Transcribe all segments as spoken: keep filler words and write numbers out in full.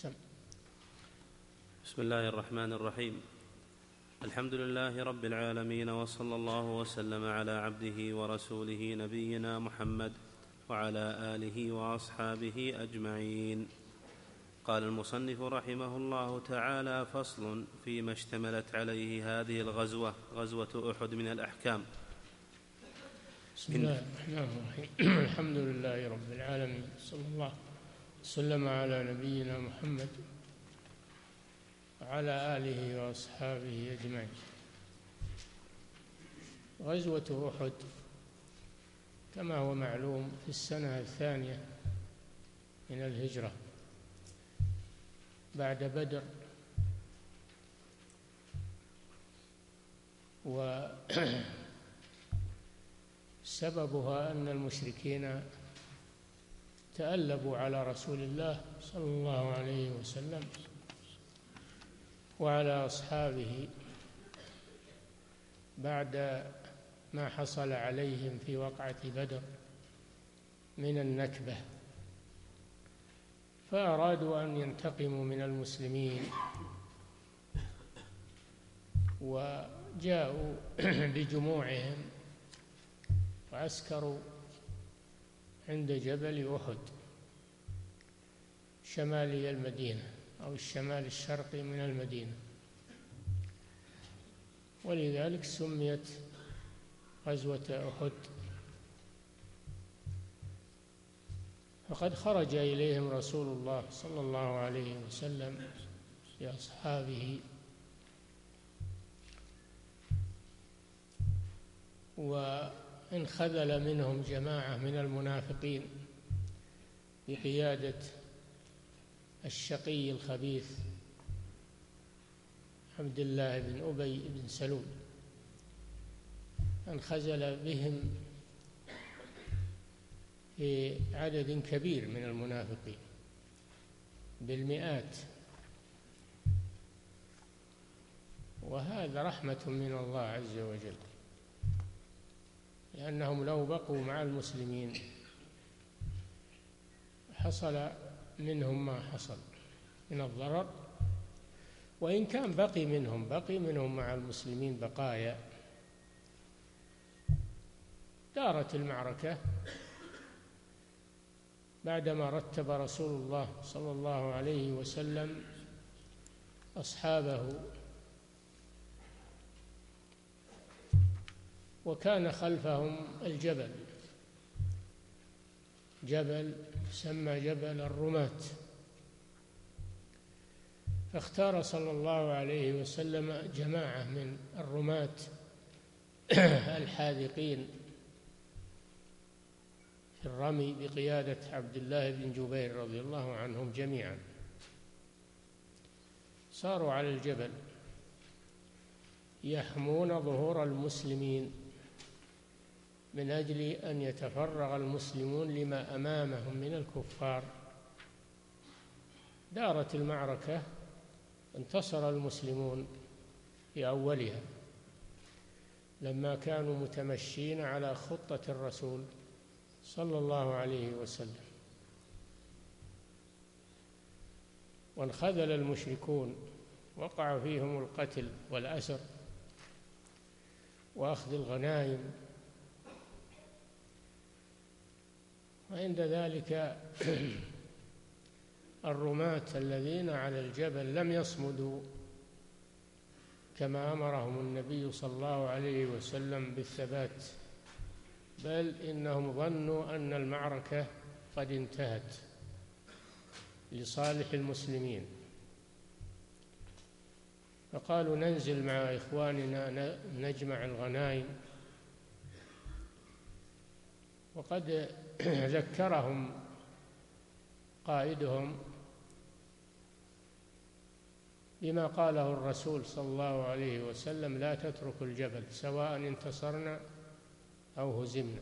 سم. بسم الله الرحمن الرحيم. الحمد لله رب العالمين، وصلى الله وسلم على عبده ورسوله نبينا محمد وعلى آله وأصحابه أجمعين. قال المصنف رحمه الله تعالى: فصل فيما اشتملت عليه هذه الغزوة، غزوة أحد، من الأحكام. بسم الله الرحمن الرحيم. الحمد لله رب العالمين، صلى الله وسلم على نبينا محمد وعلى آله وأصحابه أجمعين. غزوة أحد كما هو معلوم في السنة الثانية من الهجرة بعد بدر، وسببها أن المشركين تألبوا على رسول الله صلى الله عليه وسلم وعلى أصحابه بعد ما حصل عليهم في وقعة بدر من النكبة، فأرادوا أن ينتقموا من المسلمين، وجاءوا بجموعهم وعسكروا عند جبل أحد شمالي المدينة أو الشمال الشرقي من المدينة، ولذلك سميت غزوة أحد. فقد خرج إليهم رسول الله صلى الله عليه وسلم بأصحابه، وانخذل منهم جماعة من المنافقين بقيادة الشقي الخبيث عبد الله بن أبي بن سلول، انخزل بهم في عدد كبير من المنافقين بالمئات، وهذا رحمة من الله عز وجل، لأنهم لو بقوا مع المسلمين حصل منهم ما حصل من الضرر، وإن كان بقي منهم بقي منهم مع المسلمين بقايا. دارت المعركة بعدما رتب رسول الله صلى الله عليه وسلم أصحابه، وكان خلفهم الجبل، جبل يسمى جبل الرماة، فاختار صلى الله عليه وسلم جماعة من الرماة الحاذقين في الرمي بقيادة عبد الله بن جبير رضي الله عنهم جميعا. صاروا على الجبل يحمون ظهور المسلمين من أجل أن يتفرغ المسلمون لما أمامهم من الكفار. دارت المعركة، انتصر المسلمون في أولها لما كانوا متمشين على خطة الرسول صلى الله عليه وسلم، وانخذل المشركون، وقع فيهم القتل والأسر وأخذ الغنائم. وعند ذلك الرماة الذين على الجبل لم يصمدوا كما أمرهم النبي صلى الله عليه وسلم بالثبات، بل إنهم ظنوا أن المعركة قد انتهت لصالح المسلمين، فقالوا ننزل مع إخواننا نجمع الغنائم. وقد ذكرهم قائدهم بما قاله الرسول صلى الله عليه وسلم: لا تتركوا الجبل سواء انتصرنا أو هزمنا.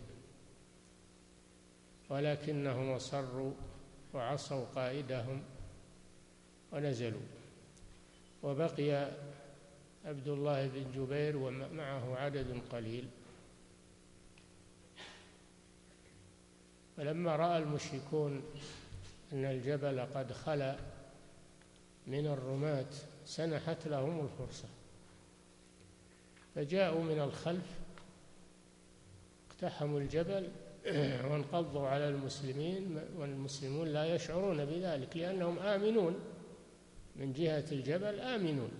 ولكنهم أصروا وعصوا قائدهم ونزلوا، وبقي عبد الله بن جبير ومعه عدد قليل. فلما رأى المشركون أن الجبل قد خلا من الرماة سنحت لهم الفرصة، فجاءوا من الخلف اقتحموا الجبل وانقضوا على المسلمين، والمسلمون لا يشعرون بذلك لأنهم آمنون من جهة الجبل، آمنون،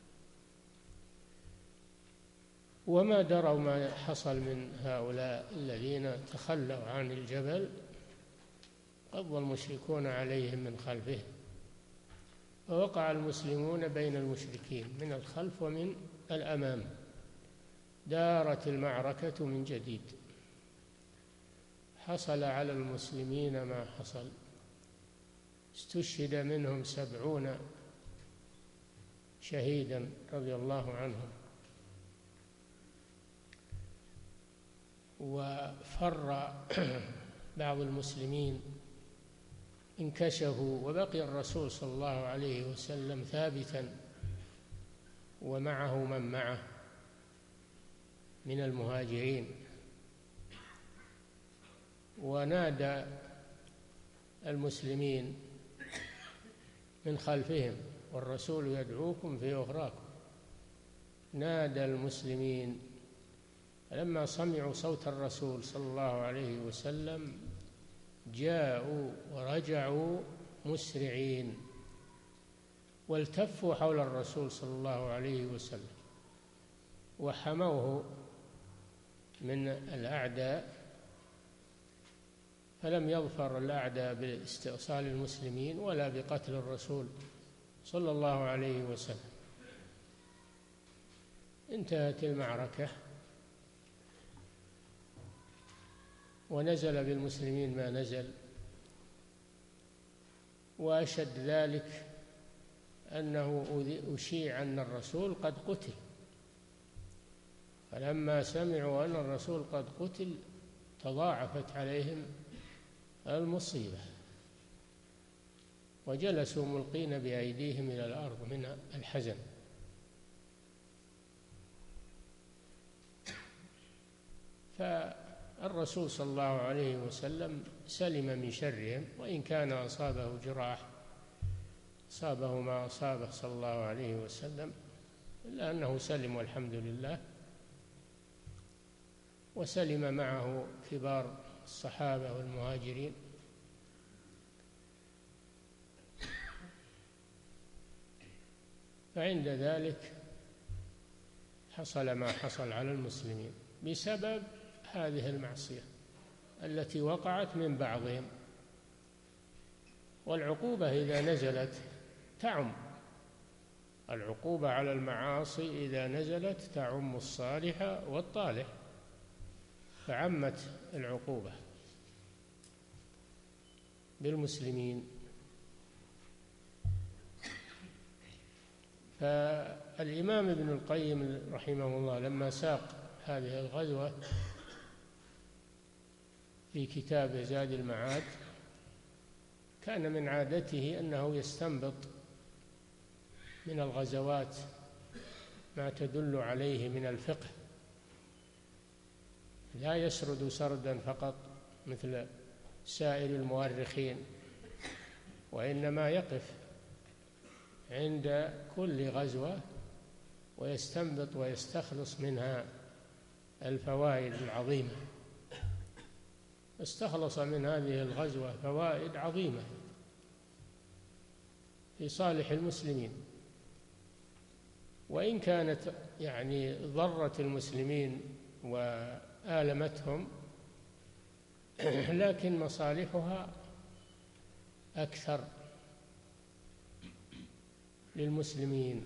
وما دروا ما حصل من هؤلاء الذين تخلوا عن الجبل. قضى المشركون عليهم من خلفهم، فوقع المسلمون بين المشركين من الخلف ومن الأمام، دارت المعركة من جديد، حصل على المسلمين ما حصل، استشهد منهم سبعون شهيدا رضي الله عنهم، وفر بعض المسلمين، انكشفوا، وبقي الرسول صلى الله عليه وسلم ثابتا ومعه من معه من المهاجرين، ونادى المسلمين من خلفهم والرسول يدعوكم في أخراكم، نادى المسلمين، فلما سمعوا صوت الرسول صلى الله عليه وسلم جاءوا ورجعوا مسرعين والتفوا حول الرسول صلى الله عليه وسلم وحموه من الأعداء، فلم يظفر الأعداء باستئصال المسلمين ولا بقتل الرسول صلى الله عليه وسلم. انتهت المعركة ونزل بالمسلمين ما نزل، وأشد ذلك أنه أشيع أن الرسول قد قتل، فلما سمعوا أن الرسول قد قتل تضاعفت عليهم المصيبة، وجلسوا ملقين بأيديهم إلى الأرض من الحزن. فالرسول صلى الله عليه وسلم سلم من شرهم، وإن كان أصابه جراح، أصابه ما أصابه صلى الله عليه وسلم، إلا أنه سلم والحمد لله، وسلم معه كبار الصحابة والمهاجرين. فعند ذلك حصل ما حصل على المسلمين بسبب هذه المعصية التي وقعت من بعضهم، والعقوبة إذا نزلت تعم، العقوبة على المعاصي إذا نزلت تعم الصالح والطالح، فعمت العقوبة بالمسلمين. فالإمام ابن القيم رحمه الله لما ساق هذه الغزوة في كتاب زاد المعاد كان من عادته أنه يستنبط من الغزوات ما تدل عليه من الفقه، لا يسرد سردا فقط مثل سائر المؤرخين، وإنما يقف عند كل غزوة ويستنبط ويستخلص منها الفوائد العظيمة. استخلص من هذه الغزوة فوائد عظيمة في صالح المسلمين، وإن كانت يعني ضرت المسلمين وآلمتهم، لكن مصالحها أكثر للمسلمين.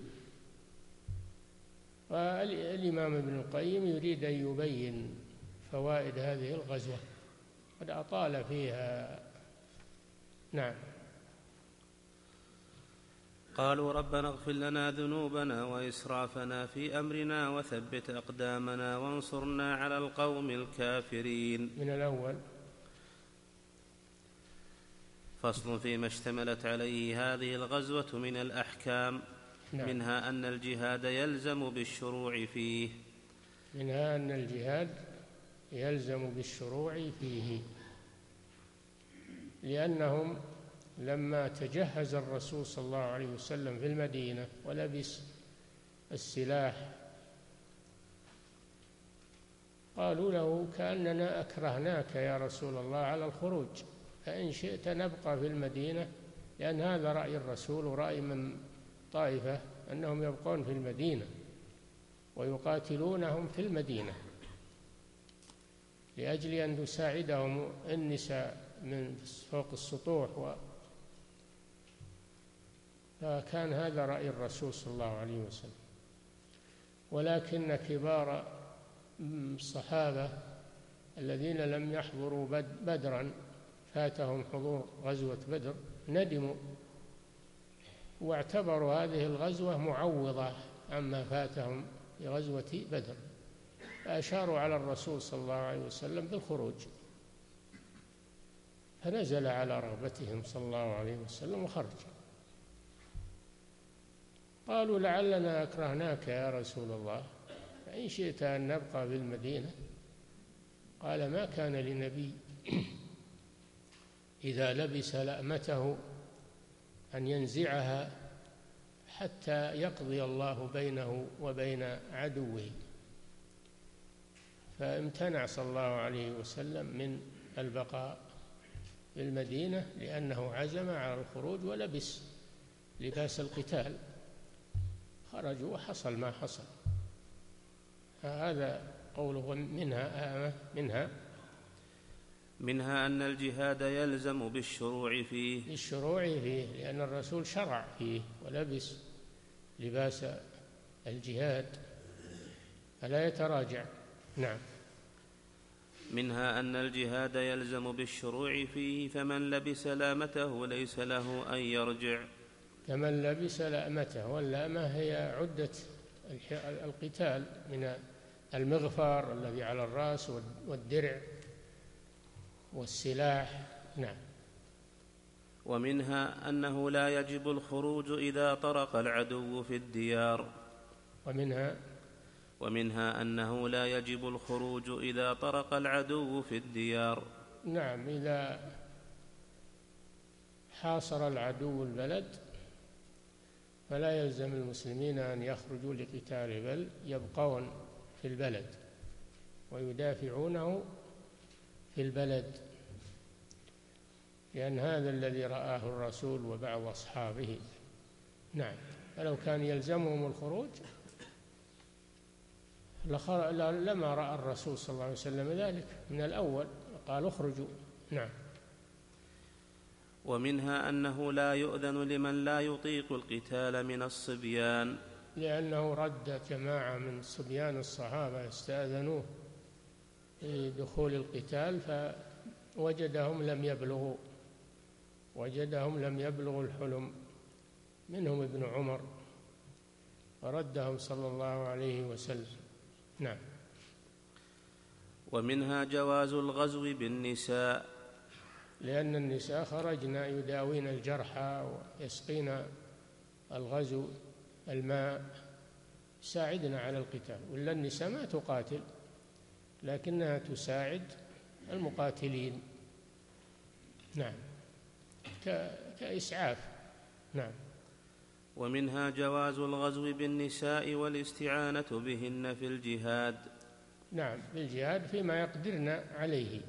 والإمام ابن القيم يريد أن يبين فوائد هذه الغزوة، قد أطال فيها. نعم. قالوا ربنا اغفر لنا ذنوبنا وإسرافنا في أمرنا وثبت أقدامنا وانصرنا على القوم الكافرين. من الأول. فصل فيما اشتملت عليه هذه الغزوة من الأحكام. نعم. منها أن الجهاد يلزم بالشروع فيه منها أن الجهاد يلزم بالشروع فيه، لأنهم لما تجهز الرسول صلى الله عليه وسلم في المدينة ولبس السلاح قالوا له كأننا أكرهناك يا رسول الله على الخروج، فإن شئت نبقى في المدينة، لأن هذا رأي الرسول ورأي من طائفة أنهم يبقون في المدينة ويقاتلونهم في المدينة لأجل أن تساعدهم النساء من فوق السطوح و... فكان هذا رأي الرسول صلى الله عليه وسلم. ولكن كبار الصحابة الذين لم يحضروا بدرا فاتهم حضور غزوة بدر ندموا واعتبروا هذه الغزوة معوضة عما فاتهم في غزوة بدر، فأشاروا على الرسول صلى الله عليه وسلم بالخروج، فنزل على رغبتهم صلى الله عليه وسلم وخرج. قالوا لعلنا أكرهناك يا رسول الله، فإن شئت أن نبقى في المدينة. قال ما كان لنبي إذا لبس لأمته أن ينزعها حتى يقضي الله بينه وبين عدوه، فامتنع صلى الله عليه وسلم من البقاء في المدينة لأنه عزم على الخروج ولبس لباس القتال، خرجوا وحصل ما حصل. هذا قوله منها منها منها أن الجهاد يلزم بالشروع فيه بالشروع فيه لأن الرسول شرع فيه ولبس لباس الجهاد فلا يتراجع. نعم. منها أن الجهاد يلزم بالشروع فيه، فمن لبس لامته ليس له أن يرجع. فمن لبس لامته، واللامة هي عدة القتال من المغفر الذي على الرأس والدرع والسلاح. نعم. ومنها أنه لا يجب الخروج إذا طرق العدو في الديار. ومنها ومنها أنه لا يجب الخروج إذا طرق العدو في الديار. نعم، إذا حاصر العدو البلد فلا يلزم المسلمين أن يخرجوا لقتاله، بل يبقون في البلد ويدافعونه في البلد، لأن هذا الذي رآه الرسول وبعض أصحابه. نعم. فلو كان يلزمهم الخروج لما رأى الرسول صلى الله عليه وسلم ذلك من الأول قال اخرجوا. نعم. ومنها أنه لا يؤذن لمن لا يطيق القتال من الصبيان، لأنه رد جماعة من صبيان الصحابة استأذنوه لدخول القتال فوجدهم لم يبلغوا وجدهم لم يبلغوا الحلم، منهم ابن عمر، فردهم صلى الله عليه وسلم. نعم. ومنها جواز الغزو بالنساء، لأن النساء خرجن يداوين الجرحى ويسقين الغزو الماء، يساعدنا على القتال، ولا النساء ما تقاتل لكنها تساعد المقاتلين. نعم، كإسعاف. نعم. ومنها جواز الغزو بالنساء والاستعانة بهن في الجهاد. نعم، في الجهاد فيما يقدرن عليه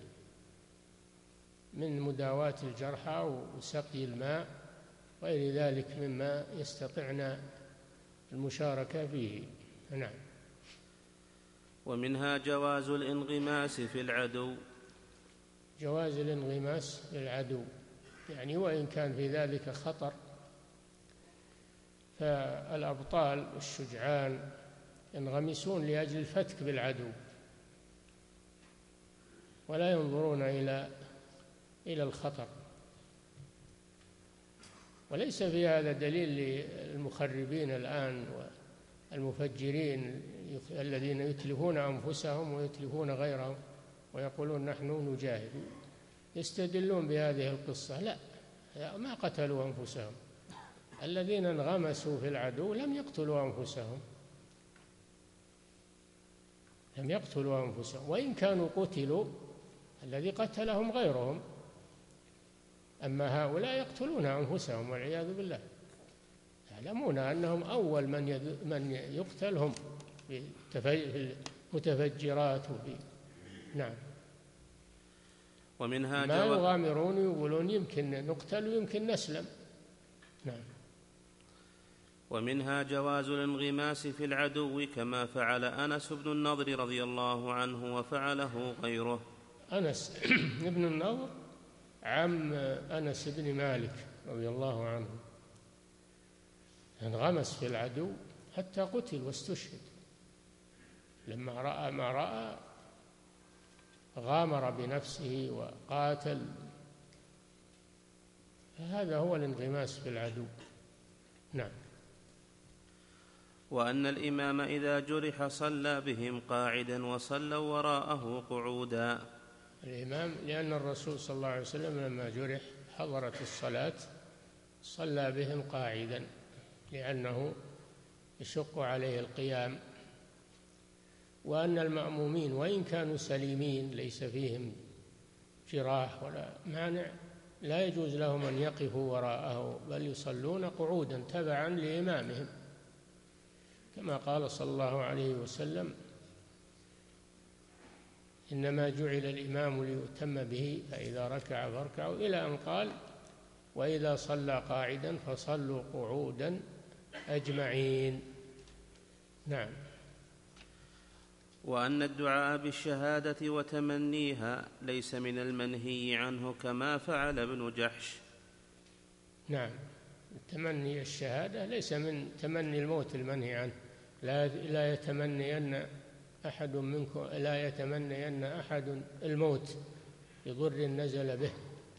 من مداواة الجرحى وسقي الماء غير ذلك مما يستطعن المشاركة فيه. نعم. ومنها جواز الانغماس في العدو. جواز الانغماس في العدو، يعني وإن كان في ذلك خطر، فالأبطال الشجعان ينغمسون لأجل الفتك بالعدو ولا ينظرون إلى إلى الخطر. وليس في هذا دليل للمخربين الآن والمفجرين الذين يتلفون أنفسهم ويتلفون غيرهم ويقولون نحن نجاهد، يستدلون بهذه القصة. لا، ما قتلوا أنفسهم، الذين انغمسوا في العدو لم يقتلوا أنفسهم لم يقتلوا أنفسهم وإن كانوا قتلوا الذي قتلهم غيرهم، أما هؤلاء يقتلون أنفسهم والعياذ بالله، يعلمون أنهم أول من من يقتل هم في المتفجرات وفي نعم. ومنها ما يغامرون يقولون يمكن نقتل ويمكن نسلم. نعم. ومنها جواز الانغماس في العدو كما فعل أنس بن النضر رضي الله عنه وفعله غيره. أنس بن النضر عم أنس بن مالك رضي الله عنه انغمس في العدو حتى قتل واستشهد، لما رأى ما رأى غامر بنفسه وقاتل. هذا هو الانغماس في العدو. نعم. وأن الإمام إذا جرح صلى بهم قاعدا وصلوا وراءه قعودا. الإمام لأن الرسول صلى الله عليه وسلم لما جرح حضرت الصلاة صلى بهم قاعدا لأنه يشق عليه القيام. وأن المأمومين وإن كانوا سليمين ليس فيهم جراح ولا مانع لا يجوز لهم أن يقفوا وراءه، بل يصلون قعودا تبعا لإمامهم، كما قال صلى الله عليه وسلم: إنما جعل الإمام ليؤتم به فإذا ركع فاركعوا، إلى أن قال: وإذا صلى قاعدا فصلوا قعودا أجمعين. نعم. وأن الدعاء بالشهادة وتمنيها ليس من المنهي عنه كما فعل ابن جحش. نعم، تمني الشهادة ليس من تمني الموت المنهي عنه. لا لا يتمنين أحد منكم لا يتمنين أحد الموت بضر نزل به.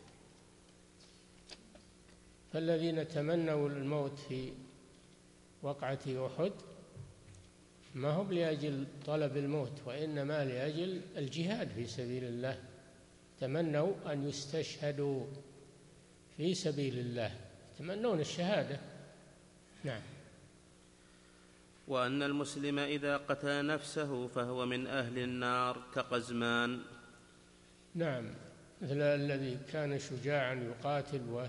فالذين تمنوا الموت في وقعة أحد ما هم لأجل طلب الموت، وإنما لأجل الجهاد في سبيل الله، تمنوا أن يستشهدوا في سبيل الله، يتمنون الشهادة. نعم. وأن المسلم إذا قتل نفسه فهو من أهل النار كقزمان. نعم، مثل الذي كان شجاعا يقاتل و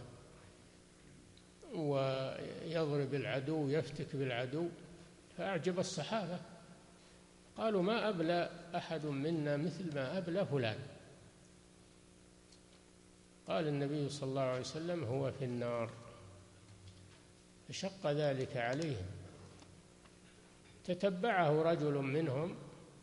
ويضرب العدو يفتك بالعدو فأعجب الصحابة، قالوا: ما أبلى أحد منا مثل ما أبلى فلان. قال النبي صلى الله عليه وسلم: هو في النار. فشق ذلك عليهم. تتبعه رجل منهم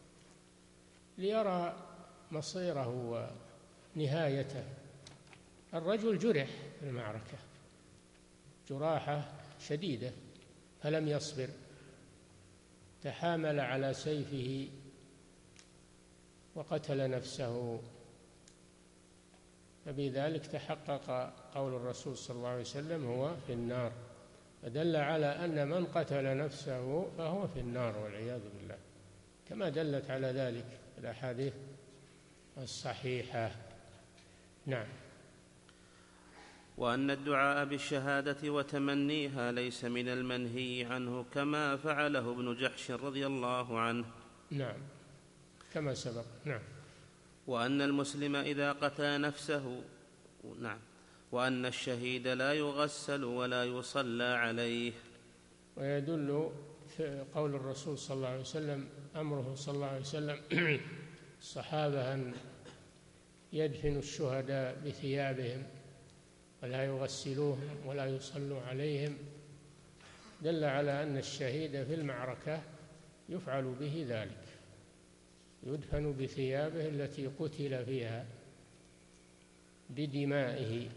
ليرى مصيره ونهايته. الرجل جرح في المعركة جراحة شديدة فلم يصبر، تحامل على سيفه وقتل نفسه، فبذلك تحقق قول الرسول صلى الله عليه وسلم: هو في النار، فدل على أن من قتل نفسه فهو في النار والعياذ بالله، كما دلت على ذلك الأحاديث الصحيحة. نعم. وأن الدعاء بالشهادة وتمنيها ليس من المنهي عنه كما فعله ابن جحش رضي الله عنه. نعم، كما سبق. نعم. وأن المسلم إذا قتل نفسه نعم وأن الشهيد لا يغسل ولا يصلى عليه. ويدل في قول الرسول صلى الله عليه وسلم أمره صلى الله عليه وسلم الصحابة أن يدفنوا الشهداء بثيابهم ولا يغسلوهم ولا يصلوا عليهم، دل على أن الشهيد في المعركة يفعل به ذلك، يدفن بثيابه التي قتل فيها بدمائه،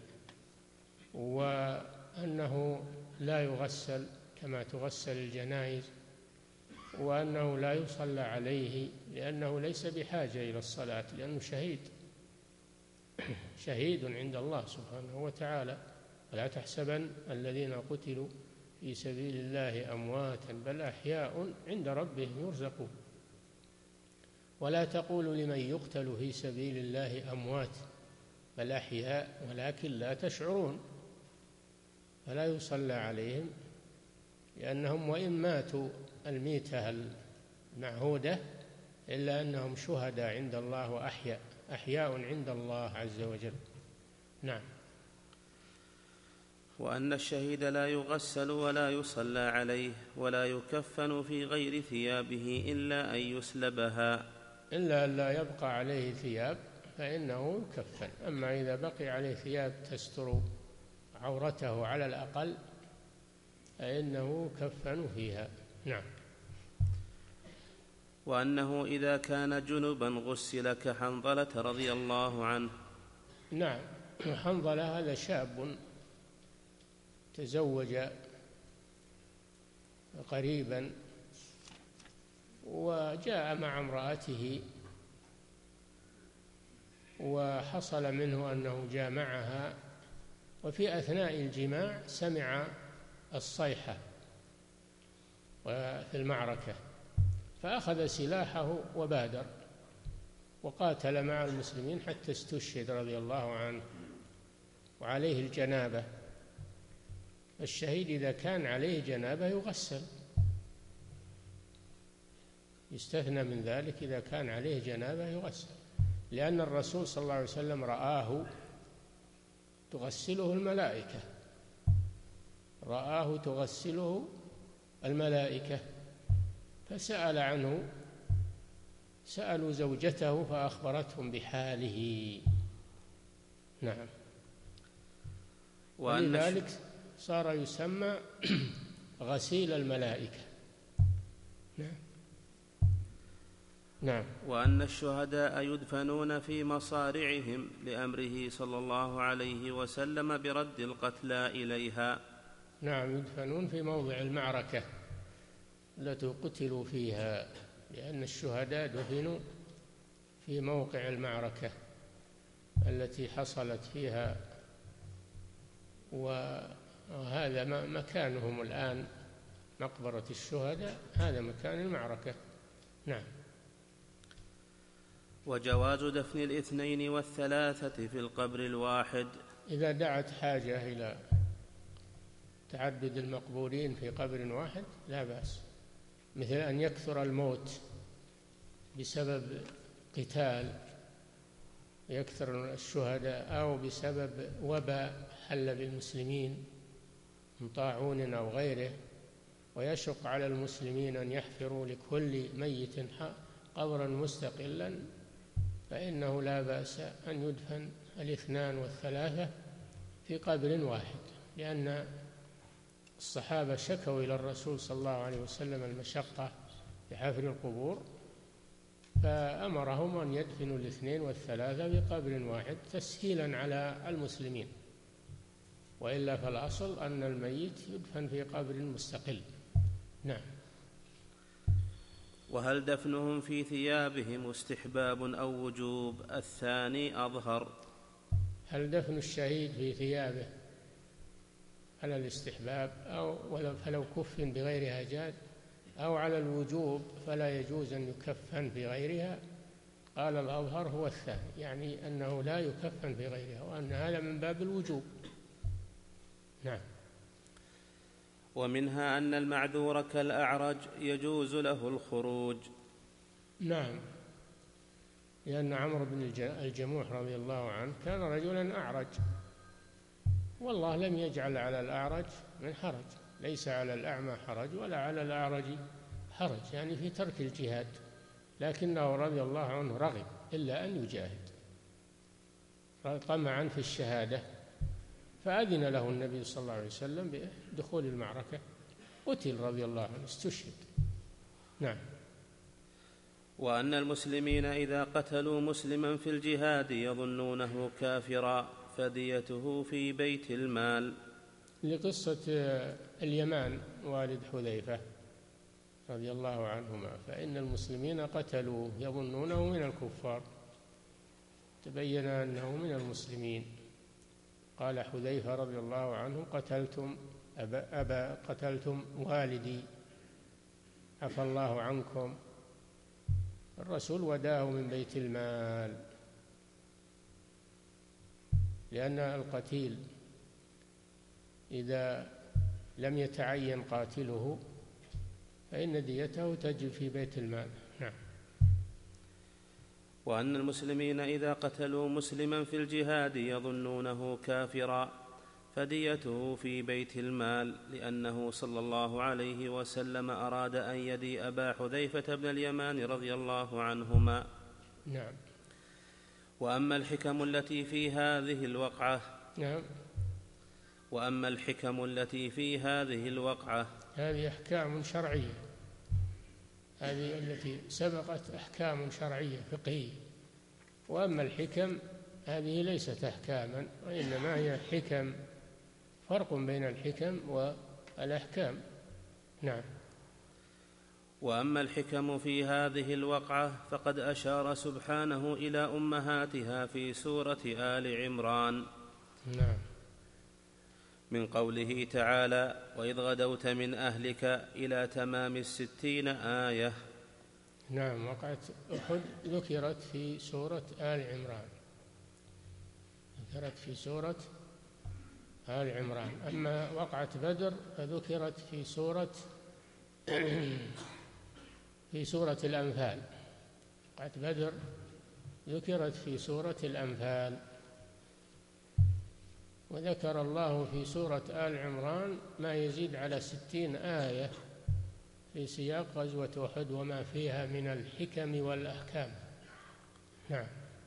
وأنه لا يغسل كما تغسل الجنائز، وأنه لا يصلى عليه لأنه ليس بحاجة إلى الصلاة، لأنه شهيد شهيد عند الله سبحانه وتعالى. ولا تحسبن الذين قتلوا في سبيل الله أمواتا بل أحياء عند ربهم يرزقون. ولا تقولوا لمن يقتل في سبيل الله أموات بل أحياء ولكن لا تشعرون. فلا يصلى عليهم لأنهم وإن ماتوا الميتة المعهودة إلا أنهم شهداء عند الله وأحياء أحياء عند الله عز وجل. نعم. وأن الشهيد لا يغسل ولا يصلى عليه ولا يكفن في غير ثيابه إلا أن يسلبها، إلا أن لا يبقى عليه ثياب فإنه يكفن. أما إذا بقي عليه ثياب تستر عورته على الأقل فإنه يكفن فيها. نعم. وأنه إذا كان جنبا غسل كحنظلة رضي الله عنه. نعم. حنظلة هذا شاب تزوج قريبا وجاء مع امرأته وحصل منه أنه جامعها، وفي أثناء الجماع سمع الصيحة في المعركة فأخذ سلاحه وبادر وقاتل مع المسلمين حتى استشهد رضي الله عنه وعليه الجنابة. الشهيد إذا كان عليه جنابة يغسل، يستثنى من ذلك إذا كان عليه جنابة يغسل، لأن الرسول صلى الله عليه وسلم رآه تغسله الملائكة، رآه تغسله الملائكة فسأل عنه، سألوا زوجته فأخبرتهم بحاله. نعم. ولذلك صار يسمى غسيل الملائكة. نعم. نعم. وأن الشهداء يدفنون في مصارعهم لأمره صلى الله عليه وسلم برد القتلى إليها. نعم، يدفنون في موضع المعركة التي قتلوا فيها، لأن الشهداء دفنوا في موقع المعركة التي حصلت فيها، وهذا مكانهم الآن، مقبرة الشهداء هذا مكان المعركة. نعم. وجواز دفن الاثنين والثلاثة في القبر الواحد إذا دعت حاجة إلى تعدد المقبورين في قبر واحد لا بأس، مثل أن يكثر الموت بسبب قتال، يكثر الشهداء، أو بسبب وباء حل بالمسلمين من طاعون أو غيره، ويشق على المسلمين أن يحفروا لكل ميت قبرا مستقلا، فإنه لا بأس أن يدفن الاثنان والثلاثة في قبر واحد، لأن الصحابة شكوا إلى الرسول صلى الله عليه وسلم المشقة في حفر القبور، فأمرهم أن يدفنوا الاثنين والثلاثة بقبر واحد تسهيلا على المسلمين، وإلا فالأصل أن الميت يدفن في قبر مستقل. نعم. وهل دفنهم في ثيابهم استحباب أو وجوب؟ الثاني أظهر. هل دفن الشهيد في ثيابه على الاستحباب أو ولو فلو كفن بغيرها جاز، أو على الوجوب فلا يجوز أن يكفن في غيرها؟ قال الأظهر هو الثاني، يعني أنه لا يكفن في غيرها، وأن هذا من باب الوجوب. نعم. ومنها أن المعذور كالأعرج يجوز له الخروج. نعم، لأن عمرو بن الجموح رضي الله عنه كان رجلا أعرج، والله لم يجعل على الأعرج من حرج، ليس على الأعمى حرج ولا على الأعرج حرج، يعني في ترك الجهاد، لكنه رضي الله عنه رغب إلا أن يجاهد طمعا في الشهادة، فأذن له النبي صلى الله عليه وسلم بدخول المعركة، قتل رضي الله عنه، استشهد. نعم. وأن المسلمين إذا قتلوا مسلما في الجهاد يظنونه كافرا فديته في بيت المال. لقصة اليمان والد حذيفة رضي الله عنهما، فإن المسلمين قتلوا يظنونه من الكفار، تبين أنه من المسلمين. قال حذيفة رضي الله عنه: قتلتم أبا, أبا قتلتم والدي عفى الله عنكم. الرسول وداه من بيت المال، لأن القتيل إذا لم يتعين قاتله فإن ديته تجب في بيت المال. نعم. وأن المسلمين إذا قتلوا مسلما في الجهاد يظنونه كافرا فديته في بيت المال، لأنه صلى الله عليه وسلم أراد أن يدي أبا حذيفة بن اليمان رضي الله عنهما. نعم. وأما الحكم التي في هذه الوقعة نعم. وأما الحكم التي في هذه الوقعة هذه أحكام شرعية، هذه التي سبقت أحكام شرعية فقهية، وأما الحكم هذه ليست أحكاما وإنما هي حكم، فرق بين الحكم والأحكام. نعم. وأما الحكم في هذه الوقعة فقد أشار سبحانه إلى أمهاتها في سورة آل عمران. نعم. من قوله تعالى: وإذ غدوت من أهلك إلى تمام الستين آية. نعم. وقعة أحد ذكرت في سورة آل عمران، ذكرت في سورة آل عمران. أما وقعة بدر فذكرت في سورة في سورة الأنفال. وقعة بدر ذكرت في سورة الأنفال. وذكر الله في سورة آل عمران ما يزيد على ستين آية في سياق غزوة أحد وما فيها من الحكم والأحكام. نعم.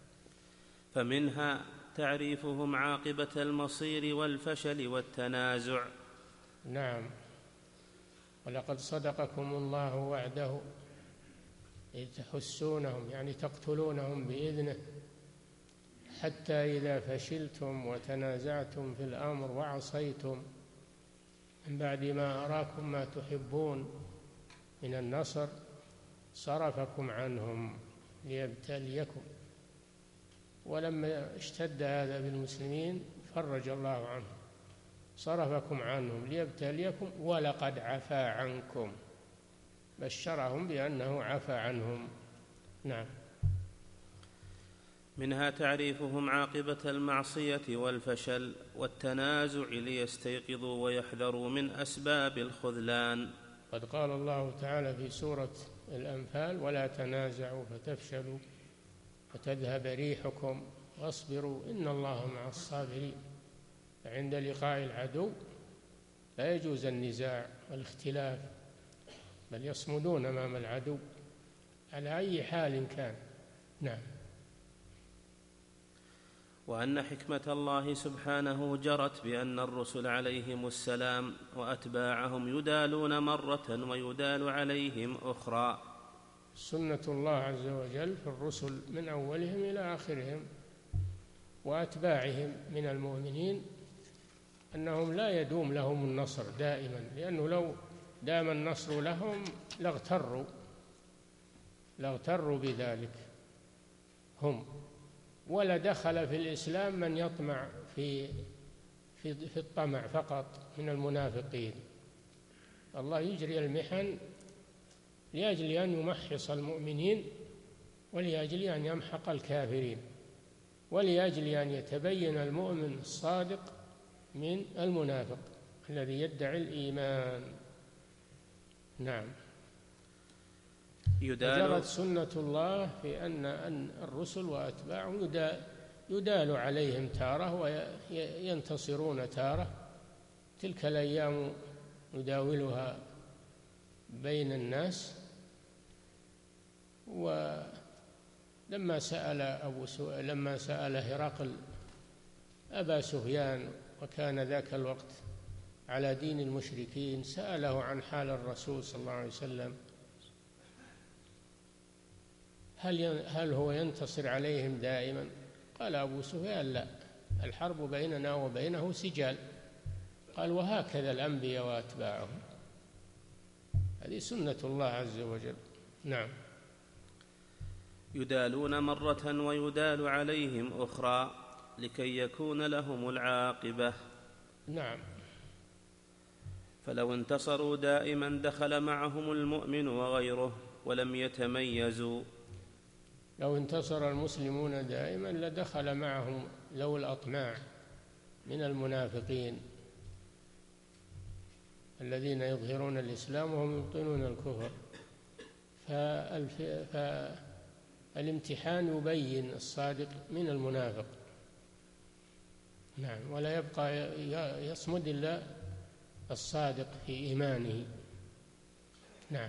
فمنها تعريفهم عاقبة المصير والفشل والتنازع. نعم. ولقد صدقكم الله وعده إذ تحسونهم، يعني تقتلونهم بإذنه، حتى إذا فشلتم وتنازعتم في الأمر وعصيتم من بعد ما أراكم ما تحبون من النصر صرفكم عنهم ليبتليكم. ولما اشتد هذا بالمسلمين فرج الله عنهم، صرفكم عنهم ليبتليكم ولقد عفا عنكم، بشرهم بأنه عفا عنهم. نعم. منها تعريفهم عاقبة المعصية والفشل والتنازع ليستيقظوا ويحذروا من أسباب الخذلان. قد قال الله تعالى في سورة الأنفال: ولا تنازعوا فتفشلوا فتذهب ريحكم واصبروا إن الله مع الصابرين. عند لقاء العدو لا يجوز النزاع والاختلاف، بل يصمدون أمام العدو على أي حال كان. نعم. وأن حكمة الله سبحانه جرت بأن الرسل عليهم السلام وأتباعهم يدالون مرة ويدال عليهم أخرى. سنة الله عز وجل في الرسل من أولهم إلى آخرهم وأتباعهم من المؤمنين أنهم لا يدوم لهم النصر دائما، لأنه لو دام النصر لهم لاغتروا لاغتروا بذلك هم، ولا دخل في الإسلام من يطمع في في في الطمع فقط من المنافقين. الله يجري المحن لأجل أن يمحص المؤمنين، ولأجل أن يمحق الكافرين، ولأجل أن يتبين المؤمن الصادق من المنافق الذي يدعي الإيمان. نعم. جرت سنة الله في أن أن الرسل وأتباعهم يدال عليهم تارة وينتصرون تارة. تلك الأيام نداولها بين الناس. ولما سأل أبو سو... لما سأل هرقل أبا سفيان، وكان ذاك الوقت على دين المشركين، سأله عن حال الرسول صلى الله عليه وسلم، هل هل هو ينتصر عليهم دائما؟ قال أبو سفيان: لا، الحرب بيننا وبينه سجال. قال: وهكذا الأنبياء وأتباعهم. هذه سنة الله عز وجل. نعم. يدالون مرة ويدال عليهم أخرى لكي يكون لهم العاقبة. نعم. فلو انتصروا دائما دخل معهم المؤمن وغيره ولم يتميزوا. لو انتصر المسلمون دائما لدخل معهم ذوو الأطماع من المنافقين الذين يظهرون الإسلام وهم يبطنون الكفر. فالامتحان يبين الصادق من المنافق. نعم، ولا يبقى يصمد إلا الصادق في إيمانه. نعم.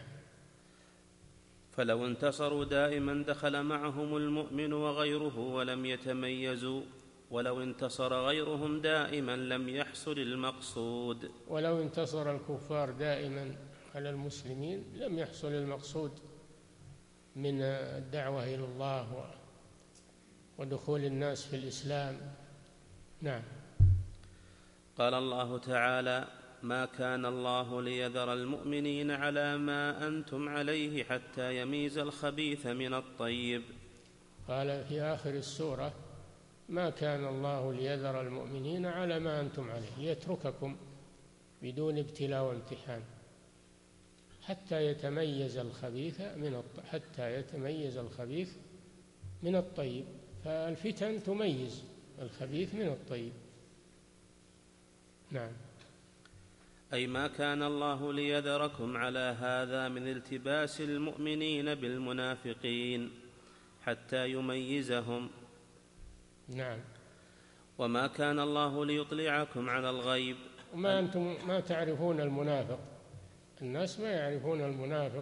فلو انتصروا دائما دخل معهم المؤمن وغيره ولم يتميزوا، ولو انتصر غيرهم دائما لم يحصل المقصود. ولو انتصر الكفار دائما على المسلمين لم يحصل المقصود من الدعوة إلى الله ودخول الناس في الإسلام. نعم. قال الله تعالى: ما كان الله ليذر المؤمنين على ما أنتم عليه حتى يميز الخبيث من الطيب. قال في آخر السورة: ما كان الله ليذر المؤمنين على ما أنتم عليه، ليترككم بدون ابتلاء وامتحان حتى يتميز الخبيث من الط... حتى يتميز الخبيث من الطيب. فالفتن تميز الخبيث من الطيب. نعم. أي ما كان الله ليذركم على هذا من التباس المؤمنين بالمنافقين حتى يميزهم. نعم. وما كان الله ليطلعكم على الغيب. وما أنتم ما تعرفون المنافق، الناس ما يعرفون المنافق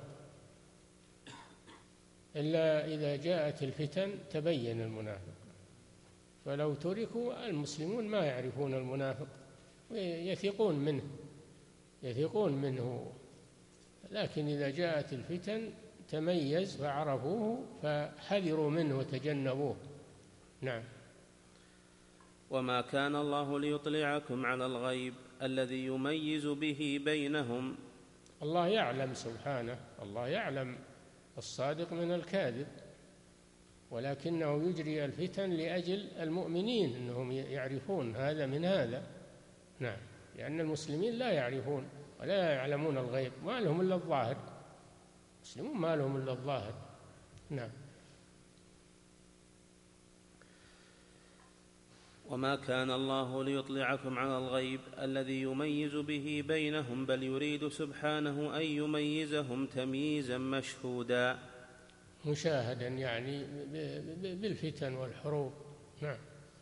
إلا إذا جاءت الفتن تبين المنافق. فلو تركوا المسلمون ما يعرفون المنافق ويثقون منه يثقون منه لكن إذا جاءت الفتن تميز فعرفوه فحذروا منه وتجنبوه. نعم. وما كان الله ليطلعكم على الغيب الذي يميز به بينهم. الله يعلم سبحانه، الله يعلم الصادق من الكاذب، ولكنه يجري الفتن لأجل المؤمنين أنهم يعرفون هذا من هذا. نعم. لأن المسلمين لا يعرفون ولا يعلمون الغيب، ما لهم إلا الظاهر. المسلمون ما لهم إلا الظاهر. نعم. وما كان الله ليطلعكم على الغيب الذي يميز به بينهم، بل يريد سبحانه أن يميزهم تمييزا مشهودا مشاهدا، يعني بالفتن والحروب. نعم.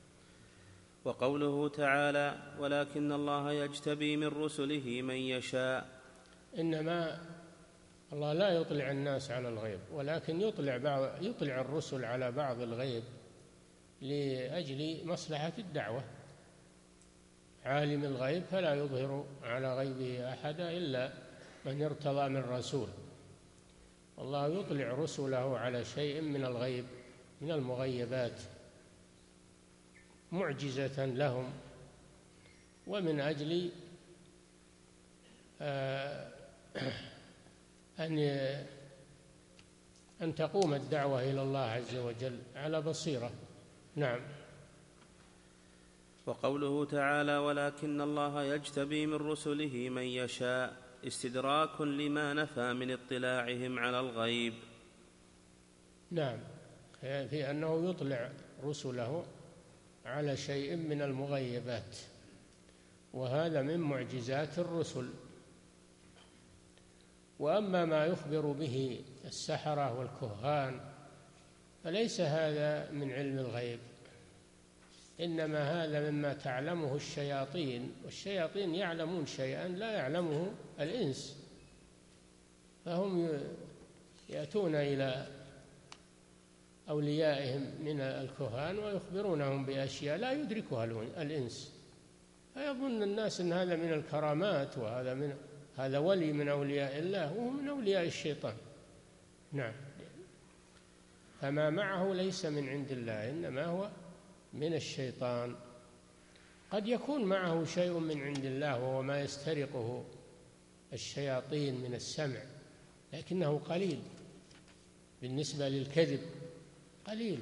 وقوله تعالى: ولكن الله يجتبي من رسله من يشاء. إنما الله لا يطلع الناس على الغيب، ولكن يطلع بعض يطلع الرسل على بعض الغيب لأجل مصلحة الدعوة. عالم الغيب فلا يظهر على غيبه أحدا إلا من ارتضى من رسول. الله يطلع رسله على شيء من الغيب من المغيبات معجزة لهم، ومن أجل أن أن تقوم الدعوة إلى الله عز وجل على بصيرة. نعم. وقوله تعالى: ولكن الله يجتبي من رسله من يشاء، استدراك لما نفى من اطلاعهم على الغيب. نعم، في أنه يطلع رسله على شيء من المغيبات، وهذا من معجزات الرسل. وأما ما يخبر به السحرة والكهان فليس هذا من علم الغيب، إنما هذا مما تعلمه الشياطين، والشياطين يعلمون شيئا لا يعلمه الإنس، فهم يأتون إلى أوليائهم من الكهان ويخبرونهم بأشياء لا يدركها الإنس، فيظن الناس أن هذا من الكرامات وهذا من هذا ولي من أولياء الله وهو من أولياء الشيطان. نعم. فما معه ليس من عند الله، إنما هو من الشيطان. قد يكون معه شيء من عند الله وهو ما يسترقه الشياطين من السمع، لكنه قليل بالنسبة للكذب، قليل.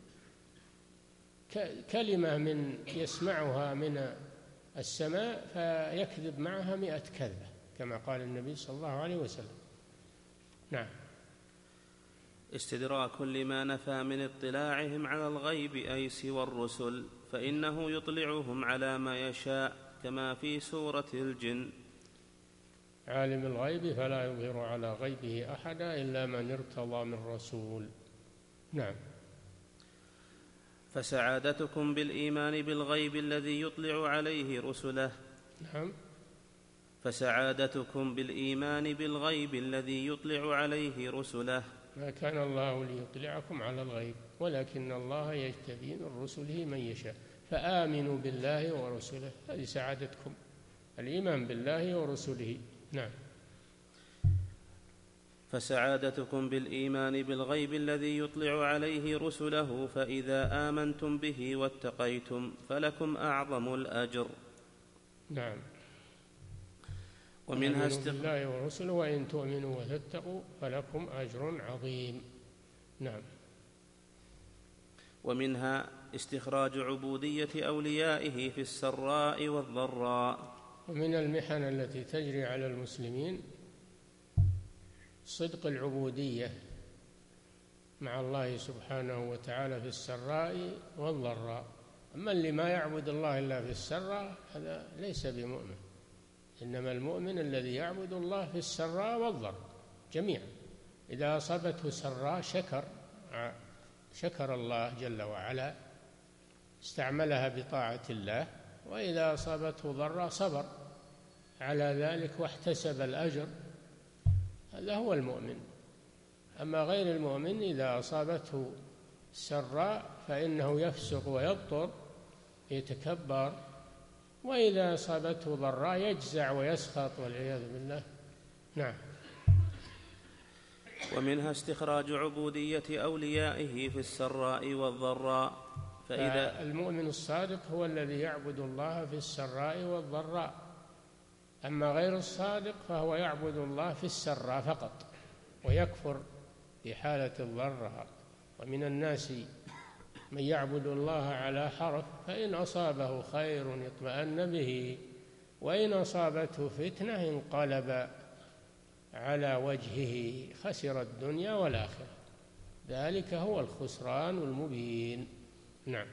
كلمة من يسمعها من السماء فيكذب معها مئة كذبة كما قال النبي صلى الله عليه وسلم. نعم. استدراك لما نفى من اطلاعهم على الغيب أي سوى الرسل، فإنه يطلعهم على ما يشاء كما في سورة الجن: عالم الغيب فلا يظهر على غيبه أحدا إلا من ارتضى من رسول. نعم. فسعادتكم بالإيمان بالغيب الذي يطلع عليه رسله نعم فسعادتكم بالإيمان بالغيب الذي يطلع عليه رسله. ما كان الله ليطلعكم على الغيب ولكن الله يجتبي من رسله من يشاء، فآمنوا بالله ورسله، هذه سعادتكم، الإيمان بالله ورسله. نعم. فسعادتكم بالإيمان بالغيب الذي يطلع عليه رسله، فإذا آمنتم به واتقيتم فلكم أعظم الأجر. نعم. ومنها استق... بالله ورسله وإن تؤمنوا وتتقوا فلكم أجر عظيم. نعم. ومنها استخراج عبودية أوليائه في السراء والضراء. ومن المحن التي تجري على المسلمين صدق العبودية مع الله سبحانه وتعالى في السراء والضراء. أما اللي ما يعبد الله إلا في السراء هذا ليس بمؤمن، إنما المؤمن الذي يعبد الله في السراء والضراء جميعا. إذا أصابته سراء شكر شكر الله جل وعلا، استعملها بطاعة الله، وإذا أصابته ضراء صبر على ذلك واحتسب الأجر، هذا هو المؤمن. أما غير المؤمن إذا أصابته سراء فإنه يفسق ويبطر يتكبر، وإذا أصابته ضراء يجزع ويسخط والعياذ بالله. نعم. ومنها استخراج عبودية أوليائه في السراء والضراء. فإذا المؤمن الصادق هو الذي يعبد الله في السراء والضراء، أما غير الصادق فهو يعبد الله في السراء فقط ويكفر في حالة الضراء. ومن الناس من يعبد الله على حرف، فإن أصابه خير اطمأن به وإن أصابته فتنة انقلب على وجهه خسر الدنيا والآخرة، ذلك هو الخسران المبين. نعم.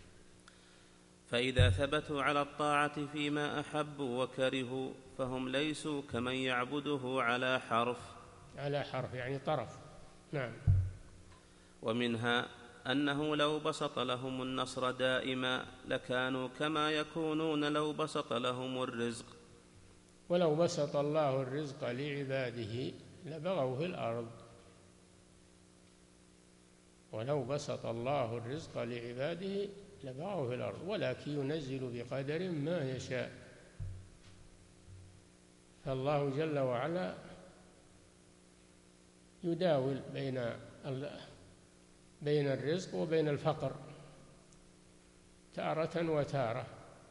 فإذا ثبتوا على الطاعة فيما أحبوا وكرهوا فهم ليسوا كمن يعبده على حرف. على حرف يعني طرف. نعم. ومنها أنه لو بسط لهم النصر دائما لكانوا كما يكونون لو بسط لهم الرزق. ولو بسط الله الرزق لعباده لبغوا في الأرض. ولو بسط الله الرزق لعباده لبغوا في الأرض ولكن ينزل بقدر ما يشاء. فالله جل وعلا يداول بين بين الرزق وبين الفقر تارة وتارة،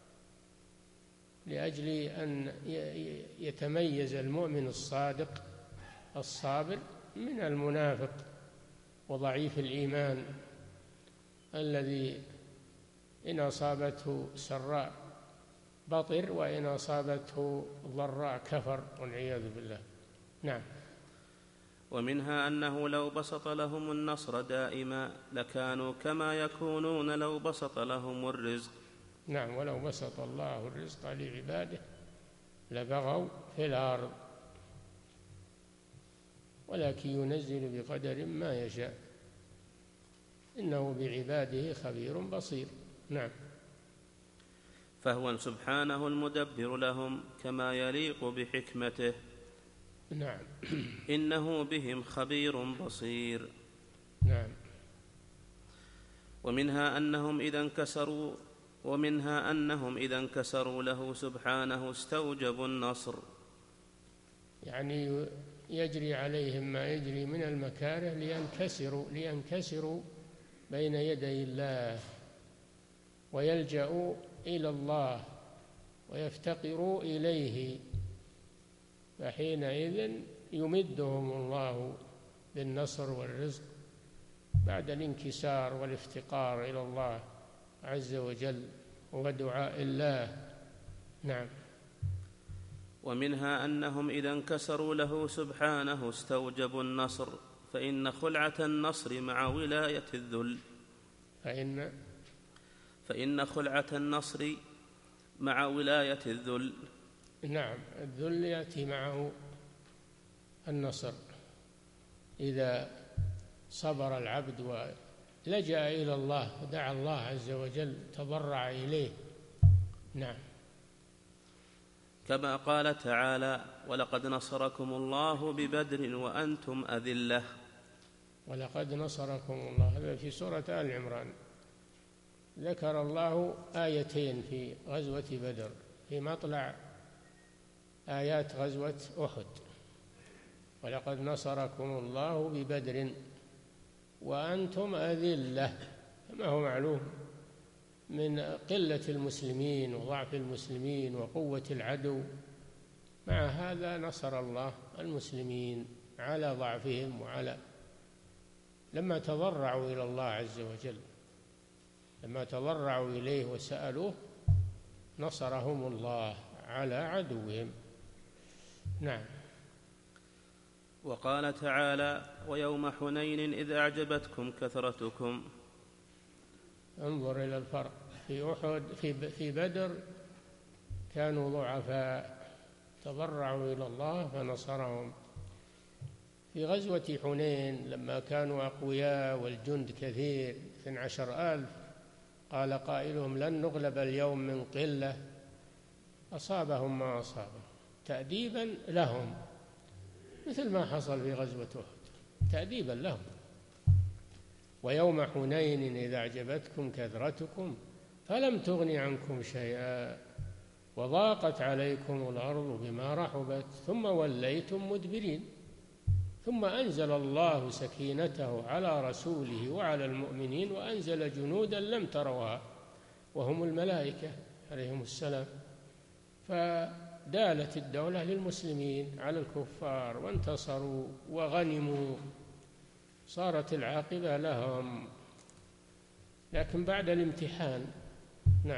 لأجل أن يتميز المؤمن الصادق الصابر من المنافق وضعيف الإيمان الذي إن أصابته سراء بطر وإن أصابته ضراء كفر والعياذ بالله. نعم. ومنها أنه لو بسط لهم النصر دائما لكانوا كما يكونون لو بسط لهم الرزق. نعم. ولو بسط الله الرزق لعباده لبغوا في الأرض ولكن ينزل بقدر ما يشاء إنه بعباده خبير بصير. نعم. فهو سبحانه المدبر لهم كما يليق بحكمته. نعم. إنه بهم خبير بصير. نعم. ومنها أنهم إذا انكسروا ومنها أنهم إذا انكسروا له سبحانه استوجبوا النصر، يعني يجري عليهم ما يجري من المكاره لينكسروا لينكسروا بين يدي الله ويلجأوا إلى الله ويفتقروا إليه، فحينئذ يمدهم الله بالنصر والرزق بعد الانكسار والافتقار إلى الله عز وجل ودعاء الله. نعم. ومنها أنهم إذا انكسروا له سبحانه استوجبوا النصر، فإن خلعة النصر مع ولاية الذل فإن فإن خلعة النصر مع ولاية الذل. نعم. الذل يأتي معه النصر إذا صبر العبد لجأ إلى الله ودعا الله عز وجل، تضرع إليه. نعم. كما قال تعالى: ولقد نصركم الله ببدر وأنتم أذلة. ولقد نصركم الله، هذا في سورة آل عمران. ذكر الله آيتين في غزوة بدر في مطلع آيات غزوة أحد: ولقد نصركم الله ببدر وأنتم أذلة. كما هو معلوم من قلة المسلمين وضعف المسلمين وقوة العدو، مع هذا نصر الله المسلمين على ضعفهم، وعلى لما تضرعوا إلى الله عز وجل، لما تضرعوا إليه وسألوه نصرهم الله على عدوهم. نعم. وقال تعالى: ويوم حنين إذ أعجبتكم كثرتكم. انظر إلى الفرق، في أحد في في بدر كانوا ضعفاء تضرعوا إلى الله فنصرهم. في غزوة حنين لما كانوا أقوياء والجند كثير اثني عشر ألف، قال قائلهم: لن نغلب اليوم من قلة، أصابهم ما أصابهم تأديبا لهم، مثل ما حصل في غزوة أحد تأديبا لهم. ويوم حنين إذا أعجبتكم كثرتكم فلم تغن عنكم شيئا وضاقت عليكم الأرض بما رحبت ثم وليتم مدبرين، ثم أنزل الله سكينته على رسوله وعلى المؤمنين وأنزل جنودا لم تروها وهم الملائكة عليهم السلام، فدالت الدولة للمسلمين على الكفار وانتصروا وغنموا، صارت العاقبة لهم، لكن بعد الامتحان. نعم.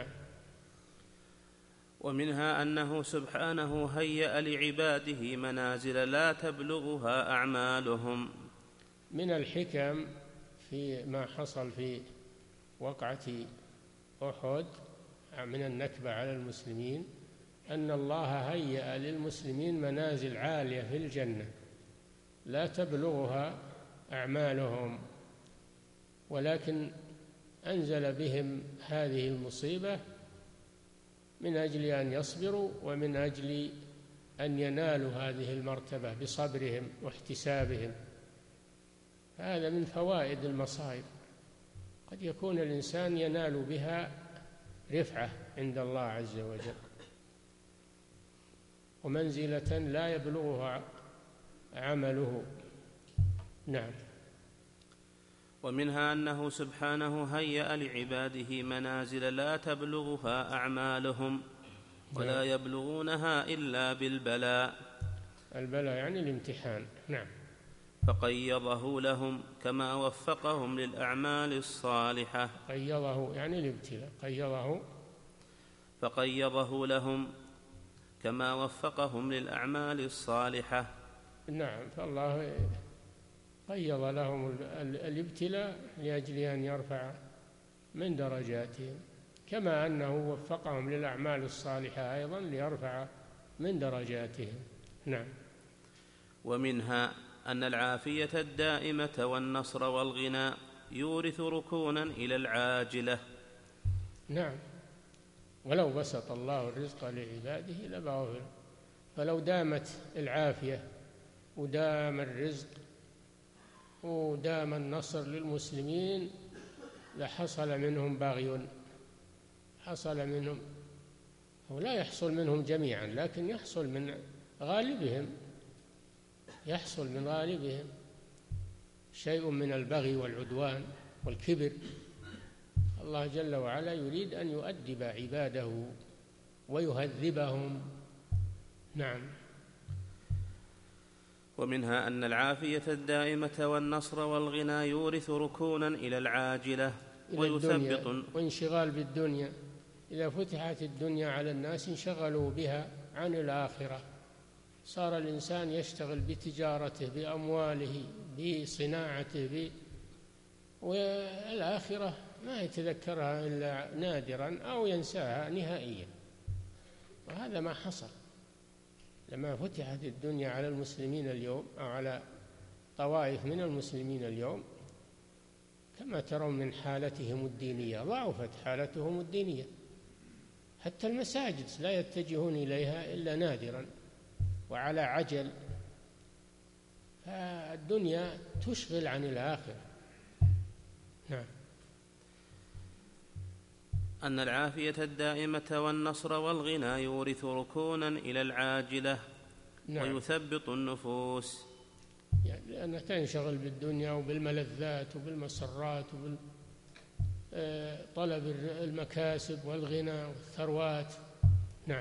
ومنها أنه سبحانه هيأ لعباده منازل لا تبلغها أعمالهم. من الحكم في ما حصل في وقعة أحد من النكبة على المسلمين أن الله هيأ للمسلمين منازل عالية في الجنة لا تبلغها أعمالهم، ولكن أنزل بهم هذه المصيبة من أجل أن يصبروا ومن أجل أن ينالوا هذه المرتبة بصبرهم واحتسابهم. هذا من فوائد المصائب، قد يكون الإنسان ينال بها رفعة عند الله عز وجل ومنزلة لا يبلغها عمله. نعم. ومنها أنه سبحانه هيأ لعباده منازل لا تبلغها أعمالهم ولا يبلغونها إلا بالبلاء. البلاء يعني الامتحان. نعم. فقيضه لهم كما وفقهم للأعمال الصالحة. قيضه يعني الابتلاء، قيضه فقيضه لهم كما وفقهم للأعمال الصالحة. نعم. فالله قيض لهم الابتلاء لأجل أن يرفع من درجاتهم، كما أنه وفقهم للأعمال الصالحة أيضا ليرفع من درجاتهم. نعم. ومنها أن العافية الدائمة والنصر والغنى يورث ركونا إلى العاجلة. نعم. ولو بسط الله الرزق لعباده لبغوا، فلو دامت العافية ودام الرزق ودام النصر للمسلمين لحصل منهم بغي، حصل منهم، أو لا يحصل منهم جميعا لكن يحصل من غالبهم، يحصل من غالبهم شيء من البغي والعدوان والكبر. الله جل وعلا يريد أن يؤدب عباده ويهذبهم. نعم. ومنها أن العافية الدائمة والنصر والغنى يورث ركونا إلى العاجلة ويثبط وانشغال بالدنيا. إذا فتحت الدنيا على الناس انشغلوا بها عن الآخرة، صار الإنسان يشتغل بتجارته بأمواله بصناعته ب... والآخرة ما يتذكرها إلا نادرا أو ينساها نهائيا، وهذا ما حصل لما فتحت الدنيا على المسلمين اليوم أو على طوائف من المسلمين اليوم. كما ترون من حالتهم الدينية، ضعفت حالتهم الدينية، حتى المساجد لا يتجهون إليها إلا نادرا وعلى عجل، فالدنيا تشغل عن الآخرة. نعم. أن العافية الدائمة والنصر والغنى يورث ركونا إلى العاجلة. نعم. ويثبط النفوس، يعني لأنها تنشغل بالدنيا وبالملذات وبالمسرات وطلب المكاسب والغنى والثروات. نعم.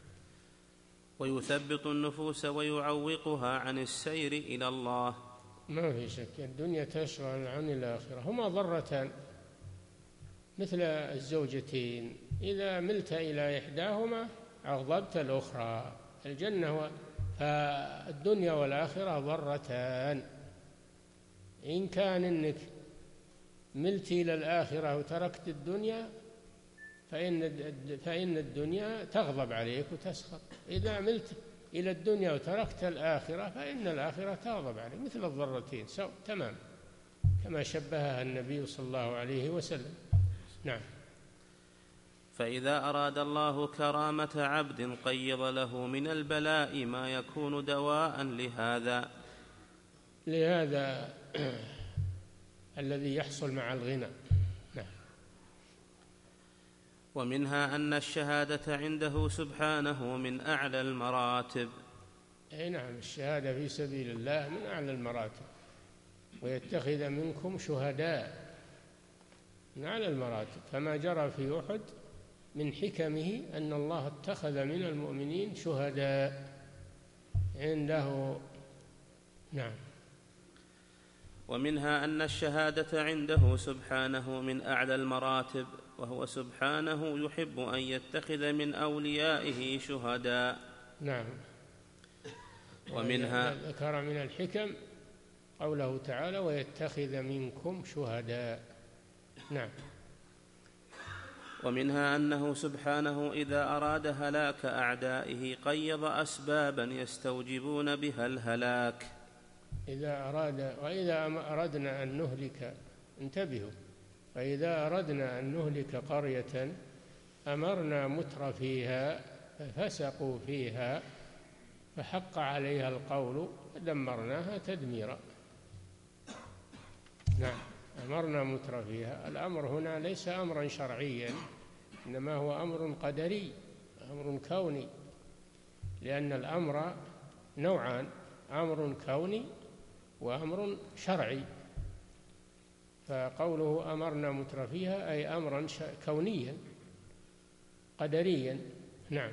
ويثبط النفوس ويعوقها عن السير إلى الله. ما في شك الدنيا تشغل عن الآخرة، هما ضرتان مثل الزوجتين، إذا ملت إلى إحداهما أغضبت الأخرى. الجنة فالدنيا والآخرة ضرتان، إن كان إنك ملت إلى الآخرة وتركت الدنيا فإن فإن الدنيا تغضب عليك وتسخط، إذا ملت إلى الدنيا وتركت الآخرة فإن الآخرة تغضب عليك، مثل الضرتين سواء تمام، كما شبهها النبي صلى الله عليه وسلم. نعم. فإذا أراد الله كرامة عبد قيض له من البلاء ما يكون دواء لهذا لهذا الذي يحصل مع الغنى. نعم. ومنها أن الشهادة عنده سبحانه من أعلى المراتب. أي نعم، الشهادة في سبيل الله من أعلى المراتب، ويتخذ منكم شهداء من أعلى المراتب، فما جرى في أحد من حكمه أن الله اتخذ من المؤمنين شهداء عنده. نعم. ومنها أن الشهادة عنده سبحانه من أعلى المراتب، وهو سبحانه يحب أن يتخذ من أوليائه شهداء. نعم. ومنها ذكر من الحكم قوله تعالى ويتخذ منكم شهداء. نعم. ومنها أنه سبحانه إذا أراد هلاك أعدائه قيض أسبابا يستوجبون بها الهلاك. إذا أراد وإذا أردنا أن نهلك، انتبهوا، فإذا أردنا أن نهلك قرية أمرنا متر فيها ففسقوا فيها فحق عليها القول فدمرناها تدميرا. نعم. أمرنا متر فيها، الأمر هنا ليس أمرا شرعيا، إنما هو أمر قدري، أمر كوني، لأن الأمر نوعان، أمر كوني وأمر شرعي. فقوله أمرنا متر فيها أي أمرا كونيا قدريا. نعم.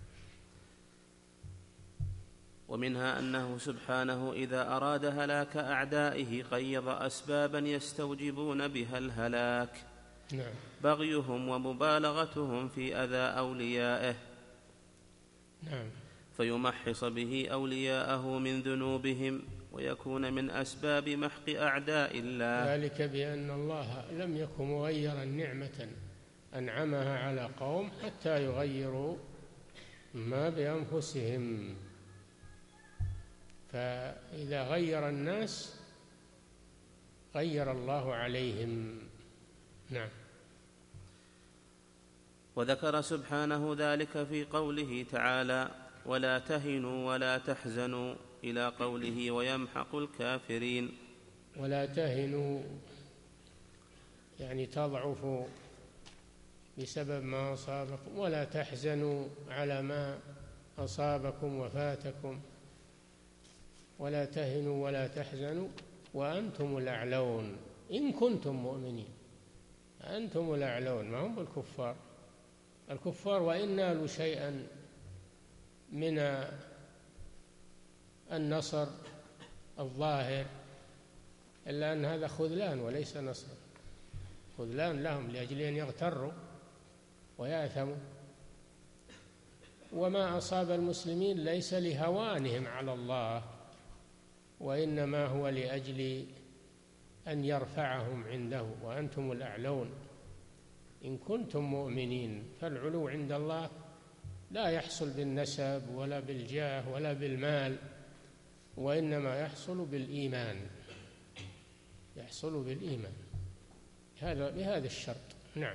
ومنها أنه سبحانه إذا أراد هلاك أعدائه قيض أسبابا يستوجبون بها الهلاك. نعم. بغيهم ومبالغتهم في أذى أوليائه. نعم. فيمحص به أولياءه من ذنوبهم ويكون من أسباب محق أعداء الله. ذلك بأن الله لم يكن مغيرا نعمة أنعمها على قوم حتى يغيروا ما بأنفسهم، فإذا غير الناس غير الله عليهم. نعم. وذكر سبحانه ذلك في قوله تعالى ولا تهنوا ولا تحزنوا إلى قوله ويمحق الكافرين. ولا تهنوا يعني تضعفوا بسبب ما أصابكم، ولا تحزنوا على ما أصابكم وفاتكم، ولا تهنوا ولا تحزنوا وأنتم الأعلون إن كنتم مؤمنين. أنتم الأعلون، ما هم الكفار. الكفار وإن نالوا شيئا من النصر الظاهر إلا أن هذا خذلان وليس نصر، خذلان لهم لأجل أن يغتروا ويأثموا. وما أصاب المسلمين ليس لهوانهم على الله، وإنما هو لأجل أن يرفعهم عنده. وأنتم الأعلون إن كنتم مؤمنين. فالعلو عند الله لا يحصل بالنسب ولا بالجاه ولا بالمال، وإنما يحصل بالإيمان، يحصل بالإيمان. هذا بهذا الشرط. نعم.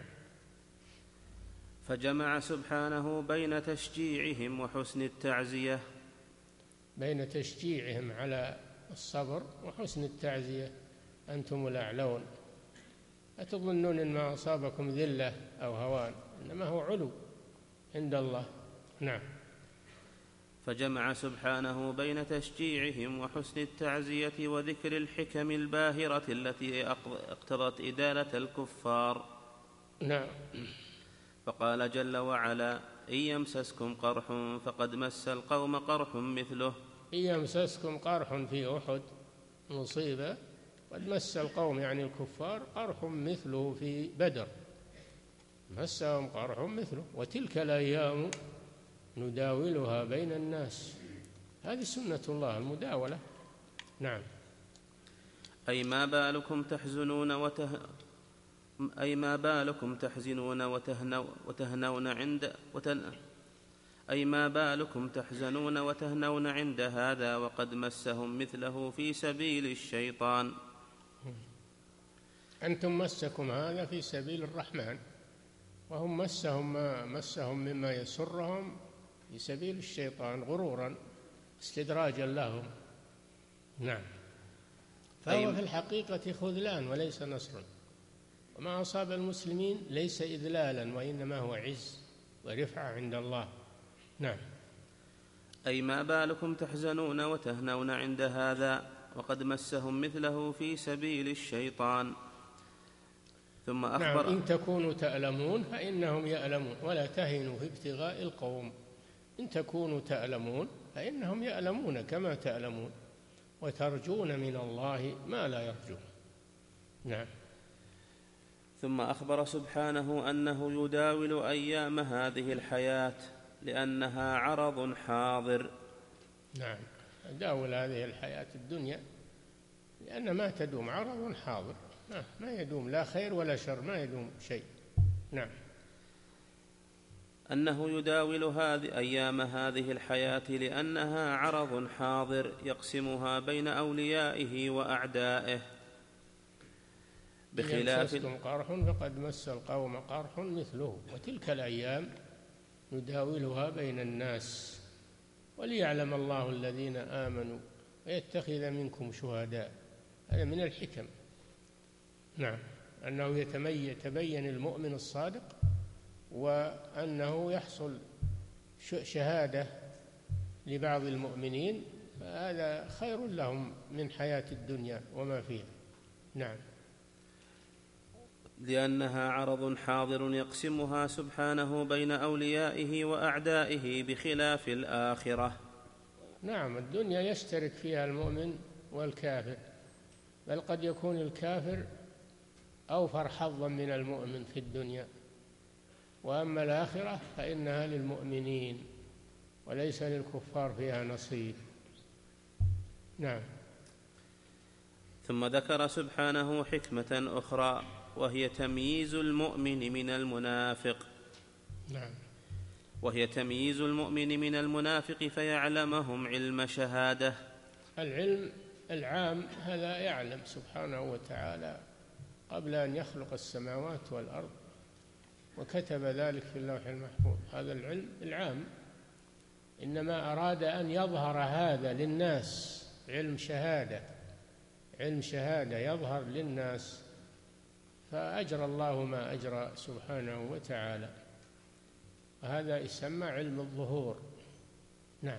فجمع سبحانه بين تشجيعهم وحسن التعزية بين تشجيعهم على الصبر وحسن التعزية. أنتم الأعلون، أتظنون إن ما أصابكم ذلة أو هوان، إنما هو علو عند الله. نعم. فجمع سبحانه بين تشجيعهم وحسن التعزية وذكر الحكم الباهرة التي اقتضت إدالة الكفار. نعم. فقال جل وعلا: إن يمسسكم قرح فقد مس القوم قرح مثله. إن يمسسكم قرح في أحد مصيبة، قد مس القوم يعني الكفار قرح مثله في بدر، مسهم قرح مثله. وتلك الأيام نداولها بين الناس، هذه سنة الله المداولة. نعم. أي ما بالكم تحزنون وته... أي ما بالكم تحزنون وتهنو... وتهنون عند وتن... أي ما بالكم تحزنون وتهنون عند هذا وقد مسهم مثله في سبيل الشيطان. أنتم مسكم هذا في سبيل الرحمن، وهم مسهم ما مسهم مما يسرهم في سبيل الشيطان غرورا استدراجا لهم. نعم. فهو في الحقيقة خذلان وليس نصرا، وما أصاب المسلمين ليس إذلالا وإنما هو عز ورفعة عند الله. نعم. أي ما بالكم تحزنون وتهنون عند هذا وقد مسهم مثله في سبيل الشيطان. ثم أخبر نعم. إن تكونوا تألمون فإنهم يألمون ولا تهنوا في ابتغاء القوم. إن تكونوا تألمون فإنهم يألمون كما تألمون، وترجون من الله ما لا يرجون. نعم. ثم أخبر سبحانه أنه يداول أيام هذه الحياة لأنها عرض حاضر. نعم. يداول هذه الحياة الدنيا لأن ما تدوم، عرض حاضر، ما يدوم لا خير ولا شر، ما يدوم شيء. نعم. أنه يداول هذه أيام هذه الحياة لأنها عرض حاضر يقسمها بين أوليائه وأعدائه، بخلاف يمسسكم قرح فقد مس القوم قرح مثله وتلك الأيام نداولها بين الناس وليعلم الله الذين آمنوا ويتخذ منكم شهداء. هذا من الحكم. نعم. أنه يتبين المؤمن الصادق، وأنه يحصل شهادة لبعض المؤمنين، فهذا خير لهم من حياة الدنيا وما فيها. نعم. لأنها عرض حاضر يقسمها سبحانه بين أوليائه وأعدائه بخلاف الآخرة. نعم. الدنيا يشترك فيها المؤمن والكافر، بل قد يكون الكافر أوفر حظا من المؤمن في الدنيا، وأما الآخرة فإنها للمؤمنين وليس للكفار فيها نصيب. نعم. ثم ذكر سبحانه حكمة أخرى وهي تمييز المؤمن من المنافق. نعم. وهي تمييز المؤمن من المنافق فيعلمهم علم شهادة. العلم العام هذا يعلم سبحانه وتعالى قبل أن يخلق السماوات والأرض، وكتب ذلك في اللوح المحفوظ. هذا العلم العام، إنما أراد أن يظهر هذا للناس، علم شهادة، علم شهادة يظهر للناس، فأجرى الله ما أجرى سبحانه وتعالى، وهذا يسمى علم الظهور. نعم.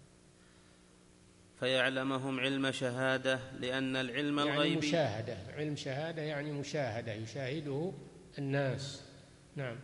فيعلمهم علم شهادة لأن العلم يعني الغيبي مشاهدة. علم شهادة يعني مشاهدة يشاهده الناس. نعم.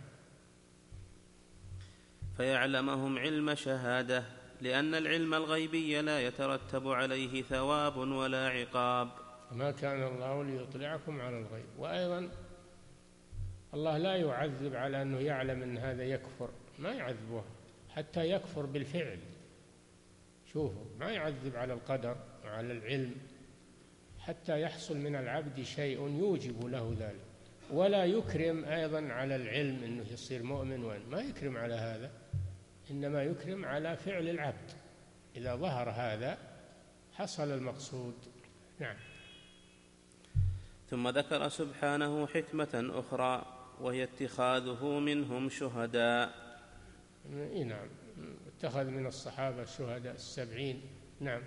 فيعلمهم علم شهادة لأن العلم الغيبي لا يترتب عليه ثواب ولا عقاب. ما كان الله ليطلعكم على الغيب. وأيضا الله لا يعذب على أنه يعلم أن هذا يكفر، ما يعذبه حتى يكفر بالفعل. شوفوا، ما يعذب على القدر وعلى العلم حتى يحصل من العبد شيء يوجب له ذلك، ولا يكرم أيضا على العلم أنه يصير مؤمن، وأن ما يكرم على هذا، إنما يكرم على فعل العبد. إذا ظهر هذا حصل المقصود. نعم. ثم ذكر سبحانه حكمة أخرى وهي اتخاذه منهم شهداء. نعم، اتخذ من الصحابة الشهداء السبعين. نعم.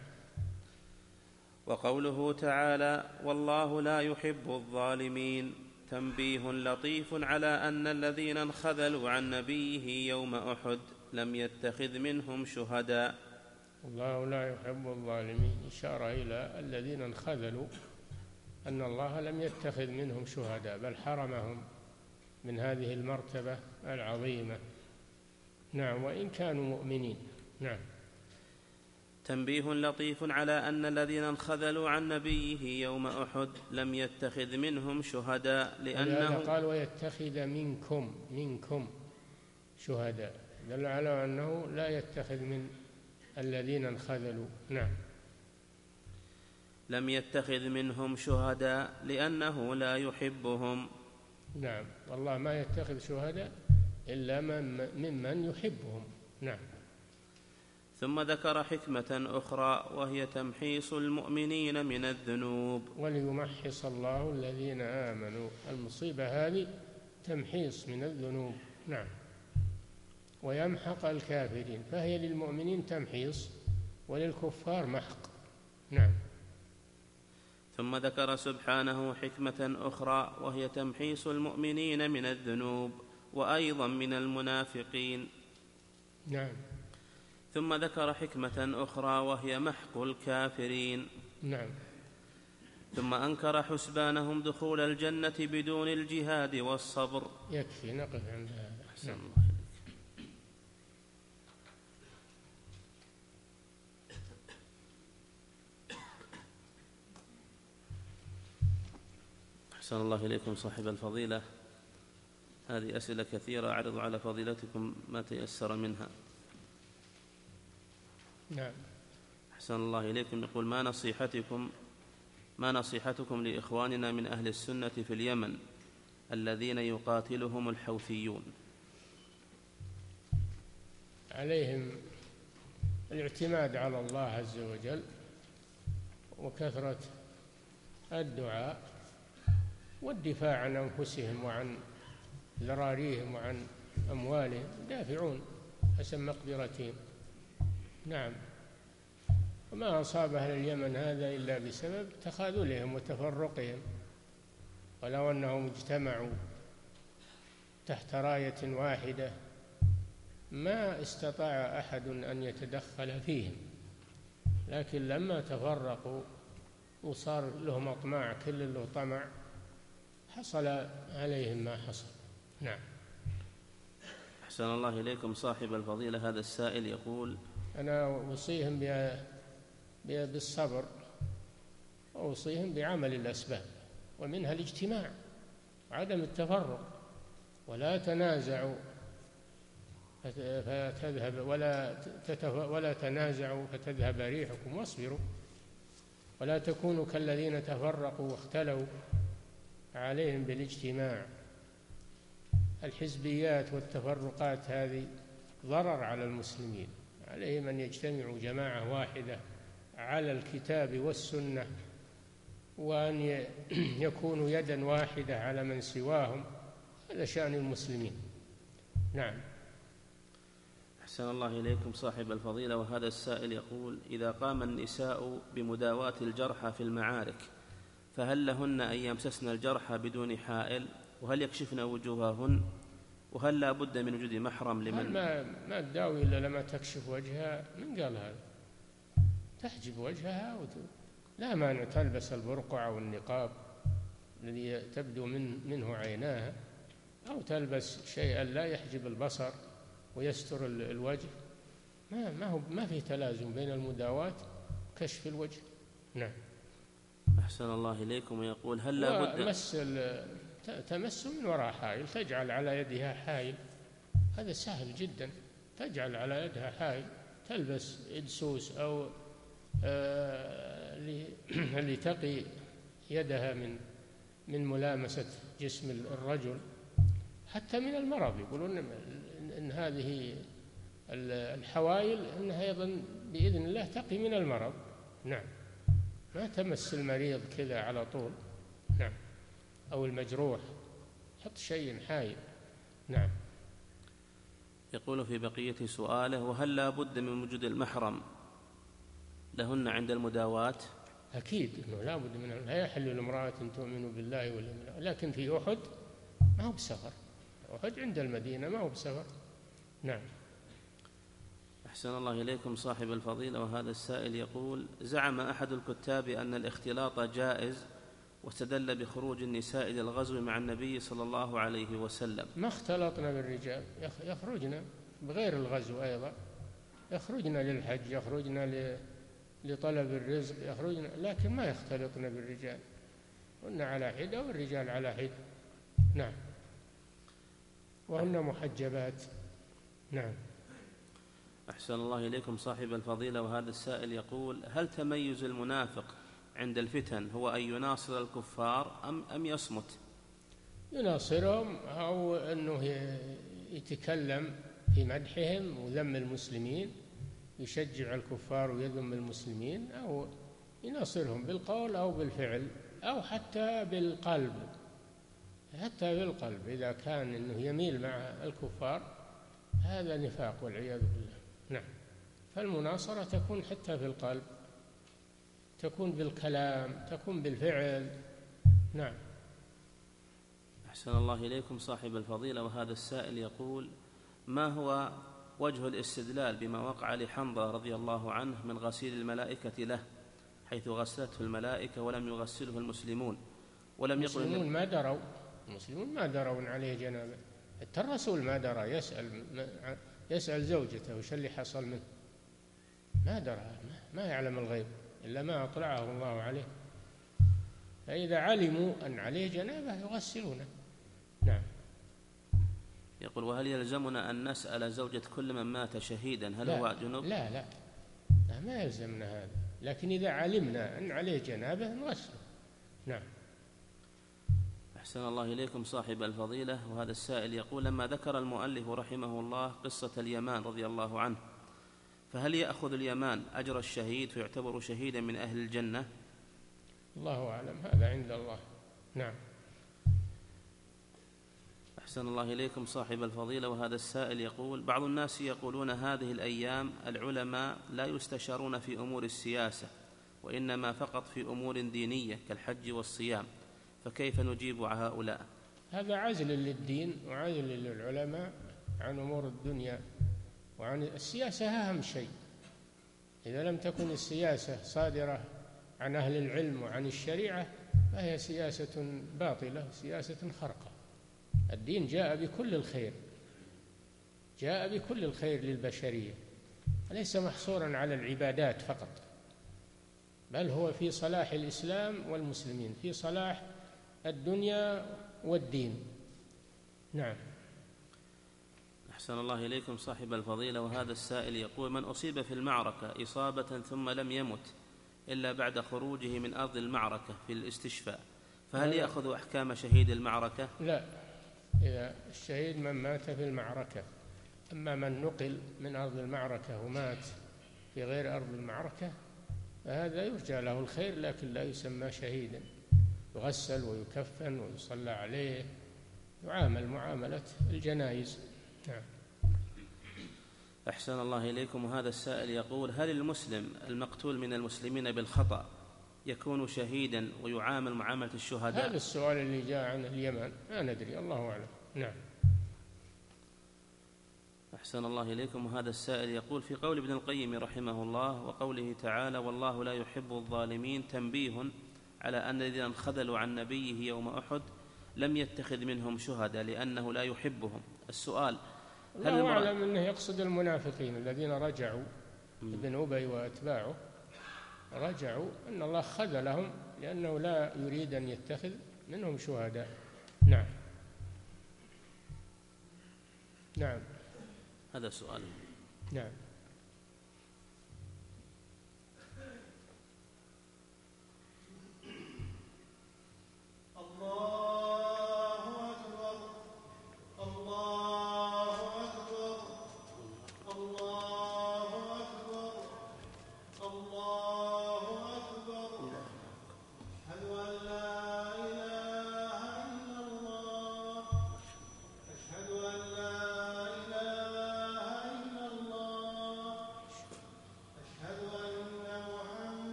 وقوله تعالى والله لا يحب الظالمين تنبيه لطيف على أن الذين انخذلوا عن نبيه يوم أحد لم يتخذ منهم شهداء. الله لا يحب الظالمين إشارة إلى الذين انخذلوا، أن الله لم يتخذ منهم شهداء بل حرمهم من هذه المرتبة العظيمة. نعم، وإن كانوا مؤمنين. نعم. تنبيه لطيف على أن الذين انخذلوا عن نبيه يوم أحد لم يتخذ منهم شهداء لأنه قال ويتخذ منكم منكم شهداء، دل على أنه لا يتخذ من الذين انخذلوا. نعم. لم يتخذ منهم شهداء لأنه لا يحبهم. نعم، والله ما يتخذ شهداء إلا من ممن يحبهم. نعم. ثم ذكر حكمة أخرى وهي تمحيص المؤمنين من الذنوب. وليمحص الله الذين آمنوا، المصيبة هذه تمحيص من الذنوب. نعم. ويمحق الكافرين، فهي للمؤمنين تمحيص وللكفار محق. نعم. ثم ذكر سبحانه حكمة أخرى وهي تمحيص المؤمنين من الذنوب وأيضا من المنافقين. نعم. ثم ذكر حكمة أخرى وهي محق الكافرين. نعم. ثم أنكر حسبانهم دخول الجنة بدون الجهاد والصبر. يكفي نقف عند هذا. نعم. أحسن الله إليكم صاحب الفضيلة. هذه أسئلة كثيرة أعرض على فضيلتكم ما تيسر منها. نعم. أحسن الله إليكم. يقول ما نصيحتكم ما نصيحتكم لإخواننا من أهل السنة في اليمن الذين يقاتلهم الحوثيون؟ عليهم الاعتماد على الله عز وجل وكثرة الدعاء والدفاع عن أنفسهم وعن ذراريهم وعن أموالهم، دافعون حسب مقدرتهم. نعم. وما أصاب أهل اليمن هذا إلا بسبب تخاذلهم وتفرقهم، ولو أنهم اجتمعوا تحت راية واحدة ما استطاع أحد أن يتدخل فيهم، لكن لما تفرقوا وصار لهم أطماع كل له طمع حصل عليهم ما حصل. نعم. أحسن الله إليكم صاحب الفضيلة. هذا السائل يقول أنا أوصيهم بالصبر وأوصيهم بعمل الأسباب، ومنها الاجتماع وعدم التفرق، ولا تنازعوا فتذهب ولا ولا تنازعوا فتذهب ريحكم، واصبروا ولا تكونوا كالذين تفرقوا واختلوا. عليهم بالاجتماع. الحزبيات والتفرقات هذه ضرر على المسلمين، عليهم أن يجتمعوا جماعة واحدة على الكتاب والسنة، وأن يكونوا يدا واحدة على من سواهم. هذا شأن المسلمين. نعم. أحسن الله إليكم صاحب الفضيلة. وهذا السائل يقول إذا قام النساء بمداواة الجرحى في المعارك فهل لهن أن يمسسن الجرحى بدون حائل؟ وهل يكشفن وجوههن؟ وهل لا بد من وجود محرم لمن ما ما تداوي إلا لما تكشف وجهها؟ من قال هذا؟ تحجب وجهها وت... لا مانع تلبس البرقع والنقاب الذي تبدو من منه عيناها، أو تلبس شيئا لا يحجب البصر ويستر الوجه. ما ما هو ما في تلازم بين المداواة وكشف الوجه. نعم. أحسن الله إليكم. ويقول هل لا بد مس تمس من وراء حائل، تجعل على يدها حائل، هذا سهل جدا. تجعل على يدها حائل، تلبس إدسوس أو آه لتقي يدها من من ملامسة جسم الرجل، حتى من المرض. يقولون إن هذه الحوائل إنها أيضا بإذن الله تقي من المرض. نعم. ما تمس المريض كذا على طول. نعم. أو المجروح، حط شيء حائل. نعم. يقول في بقية سؤاله: وهل لا بد من وجود المحرم لهن عند المداواة؟ أكيد أنه لا بد من، لا يحل لامرأة تؤمن بالله واليوم الآخر، لكن في أحد ما هو بسفر، أحد عند المدينة ما هو بسفر. نعم. أحسن الله إليكم صاحب الفضيلة، وهذا السائل يقول: زعم أحد الكتاب أن الاختلاط جائز واستدل بخروج النساء إلى الغزو مع النبي صلى الله عليه وسلم. ما اختلطنا بالرجال، يخرجنا بغير الغزو أيضا، يخرجنا للحج، يخرجنا لطلب الرزق، يخرجنا، لكن ما يختلطنا بالرجال، هن على حدة والرجال على حدة. نعم. وهن محجبات. نعم. أحسن الله إليكم صاحب الفضيلة، وهذا السائل يقول: هل تميز المنافق عند الفتن هو أن يناصر الكفار أم, أم يصمت؟ يناصرهم، أو أنه يتكلم في مدحهم وذم المسلمين، يشجع الكفار ويذم المسلمين، أو يناصرهم بالقول أو بالفعل أو حتى بالقلب، حتى بالقلب إذا كان أنه يميل مع الكفار، هذا نفاق والعياذ بالله. نعم. فالمناصرة تكون حتى في القلب، تكون بالكلام، تكون بالفعل. نعم. أحسن الله إليكم صاحب الفضيلة، وهذا السائل يقول: ما هو وجه الاستدلال بما وقع لحنظلة رضي الله عنه من غسيل الملائكة له، حيث غسلته الملائكة ولم يغسله المسلمون، ولم يقل المسلمون ما دروا، المسلمون ما دروا عليه جنابه، حتى الرسول ما درى، يسأل يسأل زوجته وش اللي حصل منه، ما درى، ما يعلم الغيب إلا ما أطلعه الله عليه، فإذا علموا أن عليه جنابه يغسلونه. نعم. يقول: وهل يلزمنا أن نسأل زوجة كل من مات شهيدا هل لا هو جنوب؟ لا لا لا، ما يلزمنا هذا، لكن إذا علمنا أن عليه جنابه نغسله. نعم. أحسن الله إليكم صاحب الفضيلة، وهذا السائل يقول: لما ذكر المؤلف رحمه الله قصة اليمان رضي الله عنه، فهل يأخذ اليمان أجر الشهيد فيعتبر شهيدا من أهل الجنة؟ الله أعلم، هذا عند الله. نعم. أحسن الله إليكم صاحب الفضيلة، وهذا السائل يقول: بعض الناس يقولون هذه الأيام العلماء لا يستشارون في أمور السياسة، وإنما فقط في أمور دينية كالحج والصيام، فكيف نجيب على هؤلاء؟ هذا عزل للدين وعزل للعلماء عن أمور الدنيا، وعن السياسة أهم شيء. إذا لم تكن السياسة صادرة عن أهل العلم وعن الشريعة فهي سياسة باطلة، سياسة خرقة. الدين جاء بكل الخير، جاء بكل الخير للبشرية، ليس محصورا على العبادات فقط، بل هو في صلاح الإسلام والمسلمين، في صلاح الدنيا والدين. نعم. أحسن الله إليكم صاحب الفضيلة، وهذا السائل يقول: من أصيب في المعركة إصابة ثم لم يمت إلا بعد خروجه من أرض المعركة في الاستشفاء، فهل يأخذ أحكام شهيد المعركة؟ لا، إذا الشهيد من مات في المعركة، أما من نقل من أرض المعركة ومات في غير أرض المعركة فهذا يرجى له الخير، لكن لا يسمى شهيدا، يغسل ويكفن ويصلى عليه، يعامل معاملة الجنائز. نعم. أحسن الله إليكم، وهذا السائل يقول: هل المسلم المقتول من المسلمين بالخطأ يكون شهيدا ويعامل معاملة الشهداء؟ هذا السؤال اللي جاء عن اليمن ما ندري، الله أعلم. نعم. أحسن الله إليكم، وهذا السائل يقول: في قول ابن القيم رحمه الله وقوله تعالى: والله لا يحب الظالمين، تنبيه على أن الذين انخذلوا عن نبيه يوم أحد لم يتخذ منهم شهداء لأنه لا يحبهم. السؤال: هل الله أعلم أنه يقصد المنافقين الذين رجعوا، ابن أبي وأتباعه رجعوا، أن الله خذلهم لأنه لا يريد أن يتخذ منهم شهداء. نعم. نعم. هذا سؤال. نعم.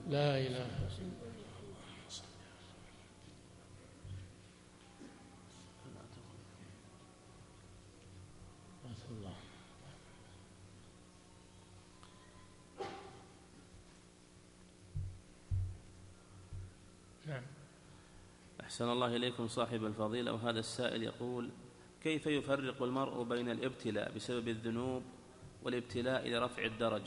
لا إله إلا الله. نعم. أحسن الله إليكم صاحب الفضيلة، وهذا السائل يقول: كيف يفرق المرء بين الابتلاء بسبب الذنوب والابتلاء لرفع الدرجة؟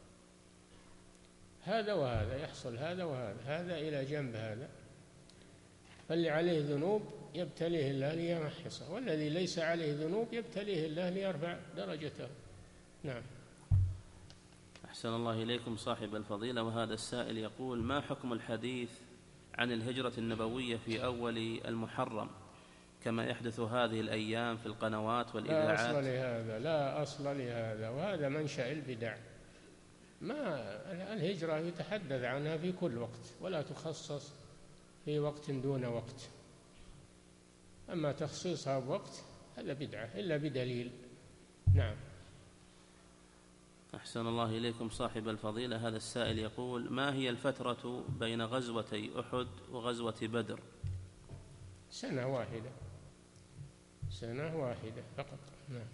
هذا وهذا يحصل، هذا وهذا، هذا إلى جنب هذا. فاللي عليه ذنوب يبتليه الله ليمحصه، والذي ليس عليه ذنوب يبتليه الله ليرفع درجته. نعم. أحسن الله إليكم صاحب الفضيلة، وهذا السائل يقول: ما حكم الحديث عن الهجرة النبوية في أول المحرم كما يحدث هذه الأيام في القنوات والإذاعات؟ لا أصل لهذا، لا أصل لهذا، وهذا منشأ البدع. ما الهجرة يتحدث عنها في كل وقت، ولا تخصص في وقت دون وقت. أما تخصيصها بوقت هذا بدعة إلا بدليل. نعم. أحسن الله إليكم صاحب الفضيلة، هذا السائل يقول: ما هي الفترة بين غزوتي أحد وغزوة بدر؟ سنة واحدة، سنة واحدة فقط. نعم.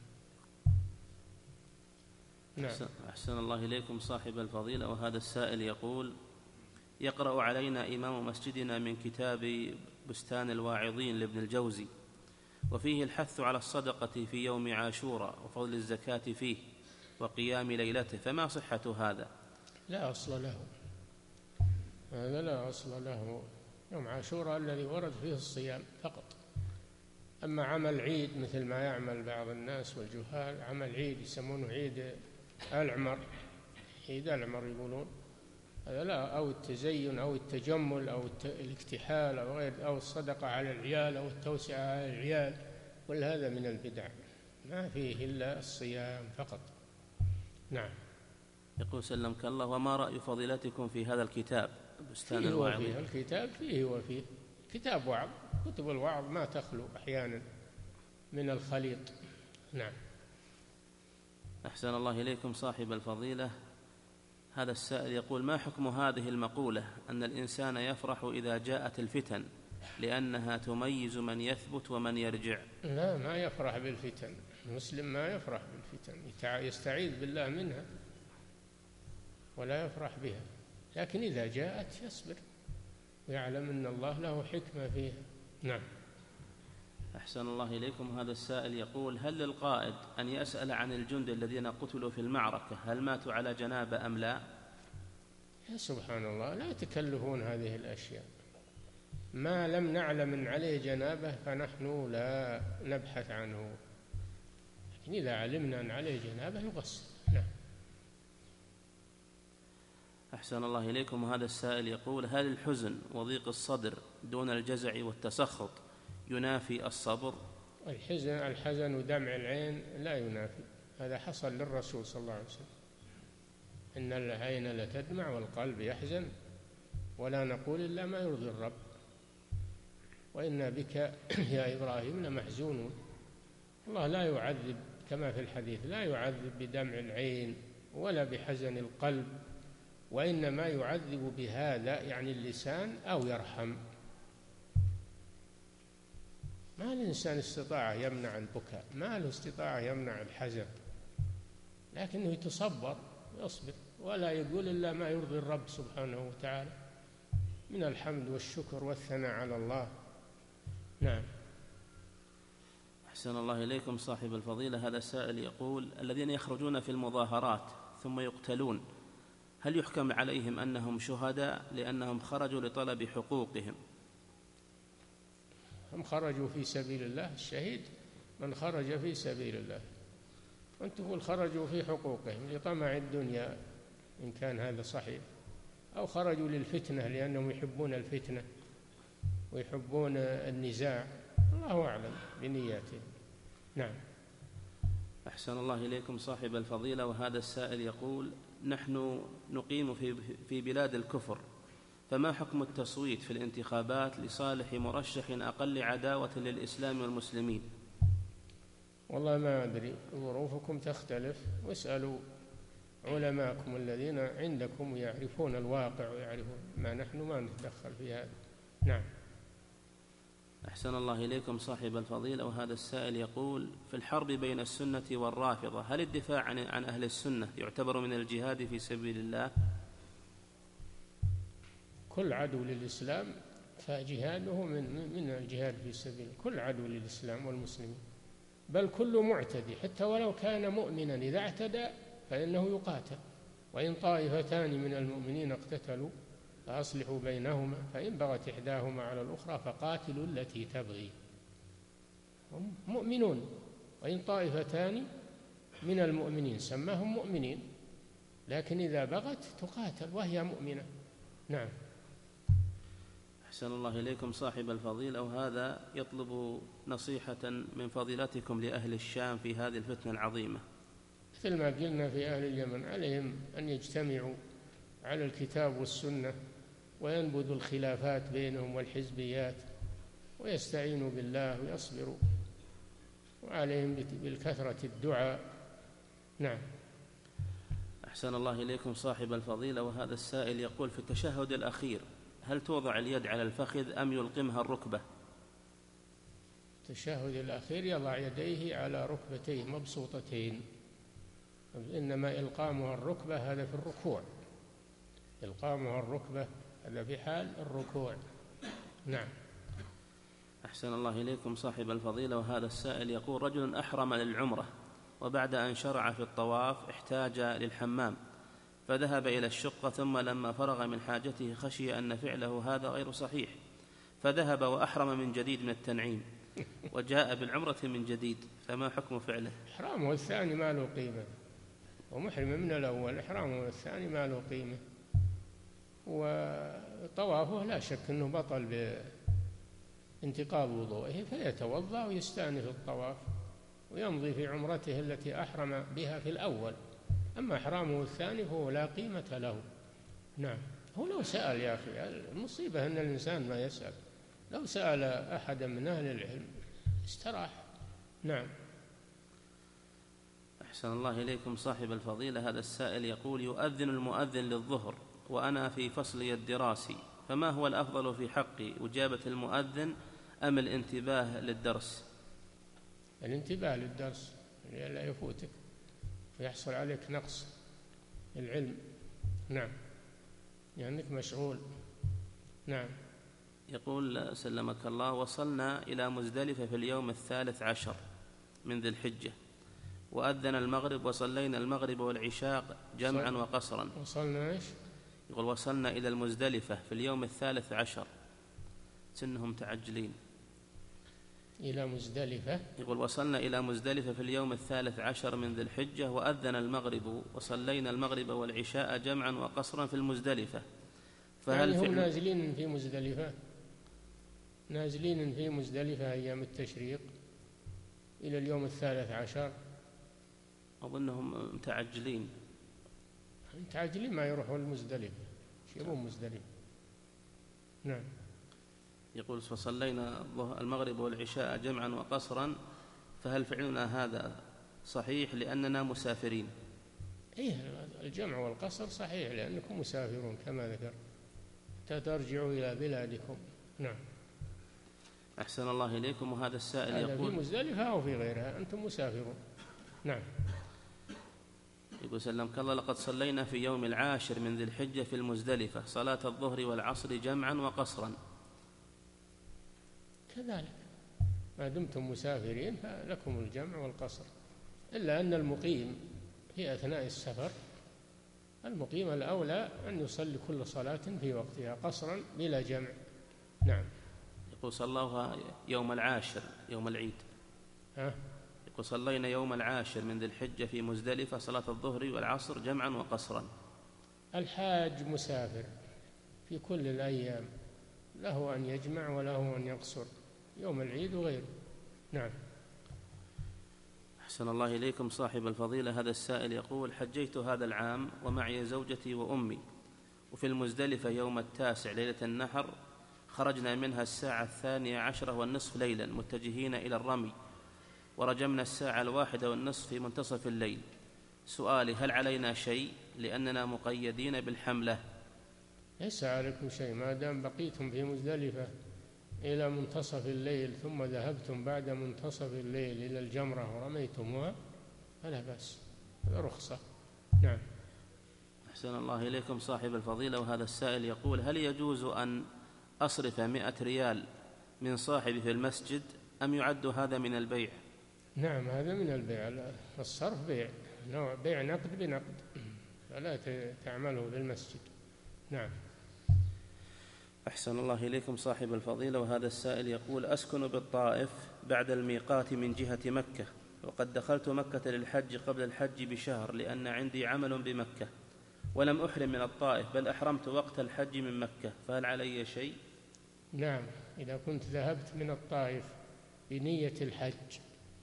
نعم. أحسن الله إليكم صاحب الفضيلة، وهذا السائل يقول: يقرأ علينا إمام مسجدنا من كتاب بستان الواعظين لابن الجوزي، وفيه الحث على الصدقة في يوم عاشوراء وفضل الزكاة فيه وقيام ليلته، فما صحة هذا؟ لا أصل له، هذا لا أصل له. يوم عاشوراء الذي ورد فيه الصيام فقط. أما عمل عيد مثل ما يعمل بعض الناس والجهال، عمل عيد يسمونه عيد العمر، عيد العمر يقولون، هذا لا، أو التزين أو التجمل أو الاكتحال أو غير، أو الصدقة على العيال أو التوسعة على العيال، كل هذا من البدع، ما فيه إلا الصيام فقط. نعم. يقول: سلمك الله، وما رأي فضيلتكم في هذا الكتاب بستان فيه الواعظين؟ وفيه الكتاب فيه وفيه كتاب وعظ، كتب الوعظ ما تخلو أحيانا من الخليط. نعم. أحسن الله إليكم صاحب الفضيلة، هذا السائل يقول: ما حكم هذه المقولة أن الإنسان يفرح إذا جاءت الفتن لأنها تميز من يثبت ومن يرجع؟ لا، ما يفرح بالفتن، المسلم ما يفرح بالفتن، يستعيذ بالله منها ولا يفرح بها، لكن إذا جاءت يصبر ويعلم أن الله له حكمة فيها. نعم. أحسن الله إليكم، هذا السائل يقول: هل للقائد أن يسأل عن الجند الذين قتلوا في المعركة هل ماتوا على جنابة أم لا؟ يا سبحان الله، لا تكلفون هذه الأشياء. ما لم نعلم أن عليه جنابة فنحن لا نبحث عنه، لكن إذا علمنا أن عليه جنابة يغسل. نعم. أحسن الله إليكم، وهذا السائل يقول: هل الحزن وضيق الصدر دون الجزع والتسخط ينافي الصبر؟ الحزن الحزن ودمع العين لا ينافي، هذا حصل للرسول صلى الله عليه وسلم: إن العين لتدمع والقلب يحزن ولا نقول إلا ما يرضي الرب، وإنا بك يا إبراهيم لمحزونون. الله لا يعذب كما في الحديث، لا يعذب بدمع العين ولا بحزن القلب، وإنما يعذب بهذا يعني اللسان أو يرحم. ما الإنسان استطاع يمنع البكاء، ما له استطاع يمنع الحزن، لكنه يتصبر ويصبر ولا يقول إلا ما يرضي الرب سبحانه وتعالى من الحمد والشكر والثناء على الله. نعم. أحسن الله إليكم صاحب الفضيلة، هذا السائل يقول: الذين يخرجون في المظاهرات ثم يقتلون هل يحكم عليهم أنهم شهداء لأنهم خرجوا لطلب حقوقهم؟ هم خرجوا في سبيل الله، الشهيد من خرج في سبيل الله، وأنت تقول خرجوا في حقوقهم لطمع الدنيا إن كان هذا صحيح، أو خرجوا للفتنة لأنهم يحبون الفتنة ويحبون النزاع، الله أعلم بنياتهم. نعم. أحسن الله إليكم صاحب الفضيلة، وهذا السائل يقول: نحن نقيم في في بلاد الكفر، فما حكم التصويت في الانتخابات لصالح مرشح أقل عداوة للإسلام والمسلمين؟ والله ما أدري، ظروفكم تختلف، واسألوا علماءكم الذين عندكم يعرفون الواقع ويعرفون ما نحن ما نتدخل في هذا. نعم. أحسن الله إليكم صاحب الفضيلة. وهذا السائل يقول: في الحرب بين السنة والرافضة هل الدفاع عن, عن أهل السنة يعتبر من الجهاد في سبيل الله؟ كل عدو للإسلام فجهاده من, من الجهاد في سبيل كل عدو للإسلام والمسلمين، بل كل معتدي حتى ولو كان مؤمنا إذا اعتدى فإنه يقاتل. وإن طائفتان من المؤمنين اقتتلوا فأصلحوا بينهما فإن بغت إحداهما على الأخرى فقاتلوا التي تبغي. هم مؤمنون، وإن طائفتان من المؤمنين سماهم مؤمنين، لكن إذا بغت تقاتل وهي مؤمنة. نعم. أحسن الله إليكم صاحب الفضيلة. وهذا يطلب نصيحة من فضيلتكم لأهل الشام في هذه الفتنة العظيمة. مثل ما قلنا في أهل اليمن، عليهم أن يجتمعوا على الكتاب والسنة وينبذوا الخلافات بينهم والحزبيات ويستعينوا بالله ويصبروا، وعليهم بالكثرة الدعاء. نعم. أحسن الله إليكم صاحب الفضيلة. وهذا السائل يقول: في التشهد الأخير هل توضع اليد على الفخذ أم يلقمها الركبة؟ التشهد الأخير يضع يديه على ركبتيه مبسوطتين، إنما إلقامها الركبة هذا في الركوع، إلقامها الركبة هذا في حال الركوع. نعم. أحسن الله إليكم صاحب الفضيلة. وهذا السائل يقول: رجل أحرم للعمرة وبعد أن شرع في الطواف احتاج للحمام فذهب إلى الشقة، ثم لما فرغ من حاجته خشي أن فعله هذا غير صحيح فذهب وأحرم من جديد من التنعيم وجاء بالعمرة من جديد، فما حكم فعله؟ إحرامه الثاني ما له قيمة، ومحرم من الأول، إحرامه الثاني ما له قيمة، وطوافه لا شك أنه بطل بانتقاض وضوئه، فيتوضأ ويستأنف الطواف ويمضي في عمرته التي أحرم بها في الأول. أما إحرامه الثاني فهو لا قيمة له. نعم. هو لو سأل يا أخي، المصيبة أن الإنسان ما يسأل، لو سأل أحدا من أهل العلم استراح. نعم. أحسن الله إليكم صاحب الفضيلة. هذا السائل يقول: يؤذن المؤذن للظهر وأنا في فصلي الدراسي، فما هو الأفضل في حقي، إجابة المؤذن أم الانتباه للدرس؟ الانتباه للدرس لا يفوتك ويحصل عليك نقص العلم. نعم، لأنك يعني مشغول. نعم. يقول سلمك الله: وصلنا إلى مزدلفة في اليوم الثالث عشر من ذي الحجة وأذن المغرب وصلينا المغرب والعشاء جمعا وقصرا. وصلنا إيش؟ يقول: وصلنا إلى المزدلفة في اليوم الثالث عشر، سنهم متعجلين. إلى مزدلفة. يقول: وصلنا إلى مزدلفة في اليوم الثالث عشر من ذي الحجة وأذن المغرب وصلينا المغرب والعشاء جمعا وقصرا في المزدلفة، فهل يعني هم نازلين في مزدلفة نازلين في مزدلفة أيام التشريق إلى اليوم الثالث عشر؟ أظنهم متعجلين. متعجلين ما يروحوا المزدلفة، يبون مزدلفة. نعم. يقول: فصلينا المغرب والعشاء جمعا وقصرا، فهل فعلنا هذا صحيح لأننا مسافرين؟ إيه، الجمع والقصر صحيح لأنكم مسافرون كما ذكر، ترجعوا إلى بلادكم. نعم. أحسن الله إليكم. وهذا السائل يقول: في مزدلفة أو في غيرها أنتم مسافرون. نعم. يقول: سلمك الله: لقد صلينا في يوم العاشر من ذي الحجة في المزدلفة صلاة الظهر والعصر جمعا وقصرا. كذلك ما دمتم مسافرين فلكم الجمع والقصر، إلا أن المقيم في أثناء السفر، المقيم الأولى أن يصلي كل صلاة في وقتها قصرا بلا جمع. نعم. يقول: صلوها يوم العاشر يوم العيد. ها؟ يقول: صلينا يوم العاشر من ذي الحجة في مزدلفة صلاة الظهر والعصر جمعا وقصرا. الحاج مسافر في كل الأيام، له أن يجمع وله أن يقصر يوم العيد وغيره. نعم. أحسن الله إليكم صاحب الفضيلة. هذا السائل يقول: حجيت هذا العام ومعي زوجتي وأمي، وفي المزدلفة يوم التاسع ليلة النحر خرجنا منها الساعة الثانية عشرة والنصف ليلا متجهين إلى الرمي، ورجمنا الساعة الواحدة والنصف في منتصف الليل، سؤالي: هل علينا شيء لأننا مقيدين بالحملة؟ ليس عليكم شيء ما دام بقيتم في مزدلفة إلى منتصف الليل ثم ذهبتم بعد منتصف الليل إلى الجمرة ورميتموها فلا بأس، هذا رخصة. نعم. أحسن الله إليكم صاحب الفضيلة، وهذا السائل يقول: هل يجوز أن أصرف مئة ريال من صاحبي في المسجد أم يعد هذا من البيع؟ نعم هذا من البيع، الصرف بيع، نوع بيع نقد بنقد، فلا تعمله في المسجد. نعم. أحسن الله إليكم صاحب الفضيلة، وهذا السائل يقول: أسكن بالطائف بعد الميقات من جهة مكة، وقد دخلت مكة للحج قبل الحج بشهر لأن عندي عمل بمكة، ولم أحرم من الطائف بل أحرمت وقت الحج من مكة، فهل علي شيء؟ نعم، إذا كنت ذهبت من الطائف بنية الحج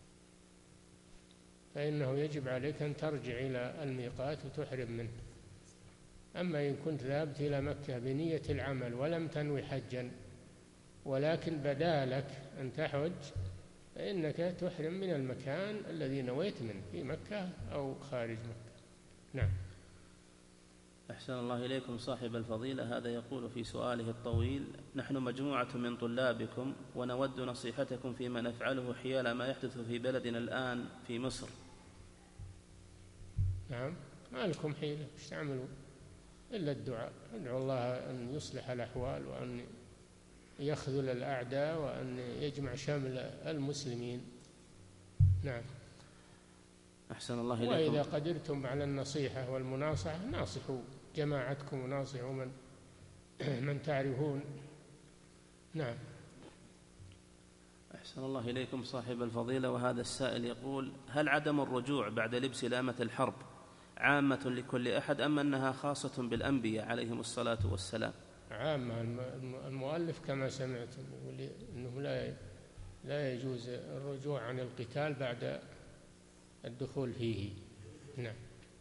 فإنه يجب عليك أن ترجع إلى الميقات وتحرم منه. أما إن كنت ذهبت إلى مكة بنية العمل ولم تنوي حجا ولكن بدا لك أن تحج فإنك تحرم من المكان الذي نويت منه في مكة أو خارج مكة. نعم. أحسن الله إليكم صاحب الفضيلة، هذا يقول في سؤاله الطويل: نحن مجموعة من طلابكم ونود نصيحتكم فيما نفعله حيال ما يحدث في بلدنا الآن في مصر. نعم، ما لكم حيلة، ايش تعملون إلا الدعاء، ادعوا الله أن يصلح الأحوال وأن يخذل الأعداء وأن يجمع شمل المسلمين. نعم. أحسن الله إليكم. وإذا قدرتم على النصيحة والمناصحة ناصحوا جماعتكم وناصحوا من من تعرفون. نعم. أحسن الله إليكم صاحب الفضيلة، وهذا السائل يقول: هل عدم الرجوع بعد لبس لامة الحرب عامة لكل أحد أم أنها خاصة بالأنبياء عليهم الصلاة والسلام؟ عامة. المؤلف كما سمعتم يقول إنه لا لا يجوز الرجوع عن القتال بعد الدخول فيه. نعم.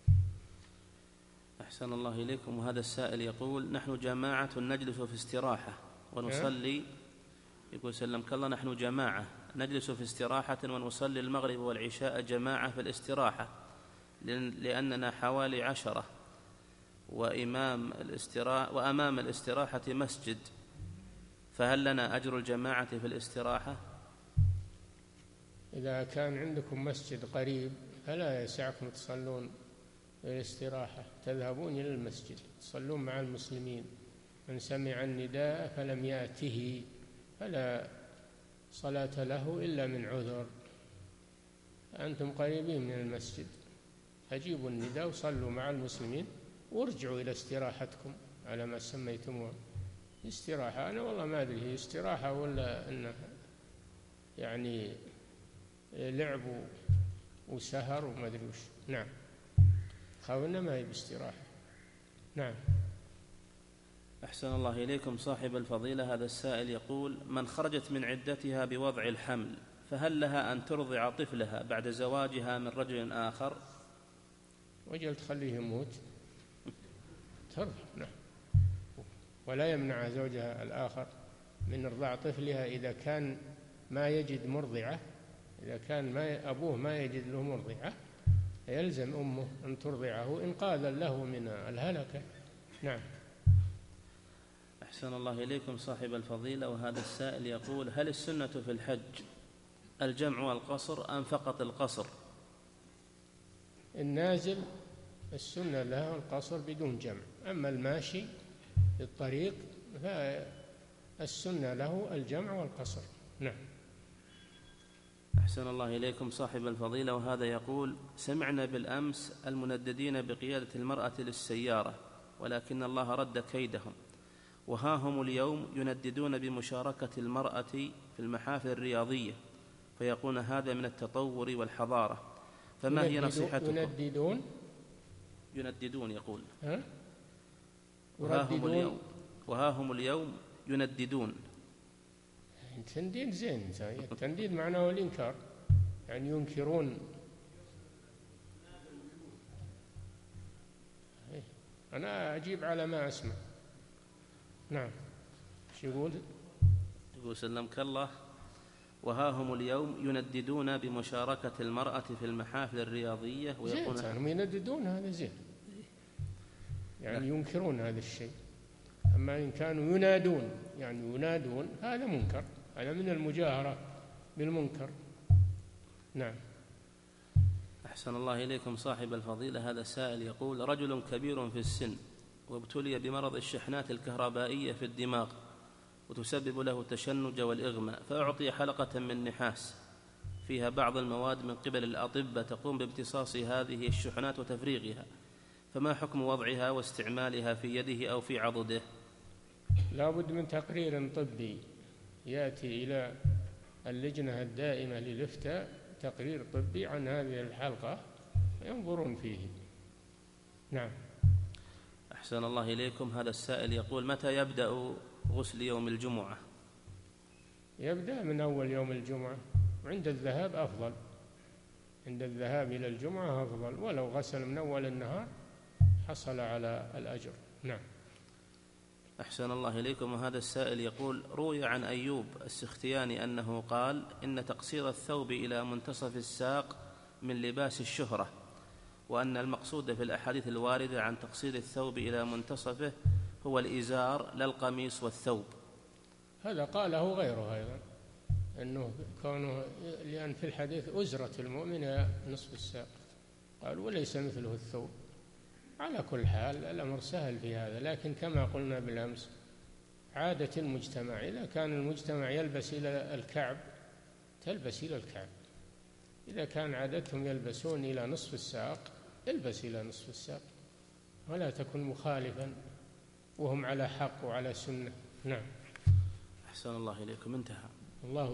أحسن الله إليكم، وهذا السائل يقول: نحن جماعة نجلس في استراحة ونصلي، يقول سلمك الله، نحن جماعة نجلس في استراحة ونصلي المغرب والعشاء جماعة في الاستراحة لأننا حوالي عشرة وإمام الاستراحة وأمام الاستراحة مسجد، فهل لنا أجر الجماعة في الاستراحة؟ إذا كان عندكم مسجد قريب فلا يسعكم تصلون في الاستراحة، تذهبون إلى المسجد تصلون مع المسلمين. من سمع النداء فلم يأته فلا صلاة له إلا من عذر. أنتم قريبين من المسجد فجيبوا النداء وصلوا مع المسلمين وارجعوا إلى استراحتكم على ما سميتموها استراحة. أنا والله ما أدري هي استراحة ولا أنها يعني لعب وسهر وما أدري وش. نعم، خاونا ما هي باستراحة. نعم. أحسن الله إليكم صاحب الفضيلة، هذا السائل يقول: من خرجت من عدتها بوضع الحمل فهل لها أن ترضع طفلها بعد زواجها من رجل آخر؟ وجل تخليه يموت ترضع. نعم. ولا يمنع زوجها الآخر من إرضاع طفلها إذا كان ما يجد مرضعة. إذا كان ما أبوه ما يجد له مرضعة يلزم أمه أن ترضعه إنقاذا له من الهلكة. نعم. أحسن الله إليكم صاحب الفضيلة، وهذا السائل يقول: هل السنة في الحج الجمع والقصر أم فقط القصر؟ النازل السنة له القصر بدون جمع، أما الماشي في الطريق فالسنة له الجمع والقصر. نعم. أحسن الله إليكم صاحب الفضيلة، وهذا يقول: سمعنا بالأمس المنددين بقيادة المرأة للسيارة ولكن الله رد كيدهم، وها هم اليوم ينددون بمشاركة المرأة في المحافل الرياضية فيقولون هذا من التطور والحضارة، فما هي نصيحتكم؟ ينددون ينددون يقول ها؟ وها هم اليوم وها هم اليوم ينددون. التنديد زين، التنديد معناه الإنكار، يعني ينكرون. أنا أجيب على ما أسمع. نعم. شو يقول؟ يقول سلمك الله: وها هم اليوم ينددون بمشاركة المرأة في المحافل الرياضية ويقولون زين، ينددون هذا زين، يعني ينكرون هذا الشيء. أما إن كانوا ينادون، يعني ينادون، هذا منكر، هذا من المجاهرة بالمنكر. نعم. أحسن الله إليكم صاحب الفضيلة. هذا سائل يقول: رجل كبير في السن وابتلي بمرض الشحنات الكهربائية في الدماغ وتسبب له التشنج والإغماء، فأعطي حلقة من نحاس فيها بعض المواد من قبل الأطباء تقوم بامتصاص هذه الشحنات وتفريغها، فما حكم وضعها واستعمالها في يده أو في عضده؟ لا بد من تقرير طبي يأتي إلى اللجنة الدائمة للإفتاء، تقرير طبي عن هذه الحلقة ينظرون فيه. نعم. أحسن الله إليكم. هذا السائل يقول: متى يبدأ غسل يوم الجمعة؟ يبدأ من أول يوم الجمعة، وعند الذهاب أفضل، عند الذهاب إلى الجمعة أفضل، ولو غسل من أول النهار حصل على الأجر. نعم. أحسن الله إليكم. وهذا السائل يقول: روي عن أيوب السختياني أنه قال إن تقصير الثوب إلى منتصف الساق من لباس الشهرة، وأن المقصود في الأحاديث الواردة عن تقصير الثوب إلى منتصفه هو الإزار لا القميص والثوب. هذا قاله غيره أيضا، أنه كونه لأن في الحديث أزرة المؤمن نصف الساق، قال وليس مثله الثوب. على كل حال الأمر سهل في هذا، لكن كما قلنا بالأمس عادة المجتمع، إذا كان المجتمع يلبس إلى الكعب تلبس إلى الكعب، إذا كان عادتهم يلبسون إلى نصف الساق البس إلى نصف الساق، ولا تكن مخالفا وهم على حق وعلى سنة. نعم. أحسن الله إليكم. انتهى. الله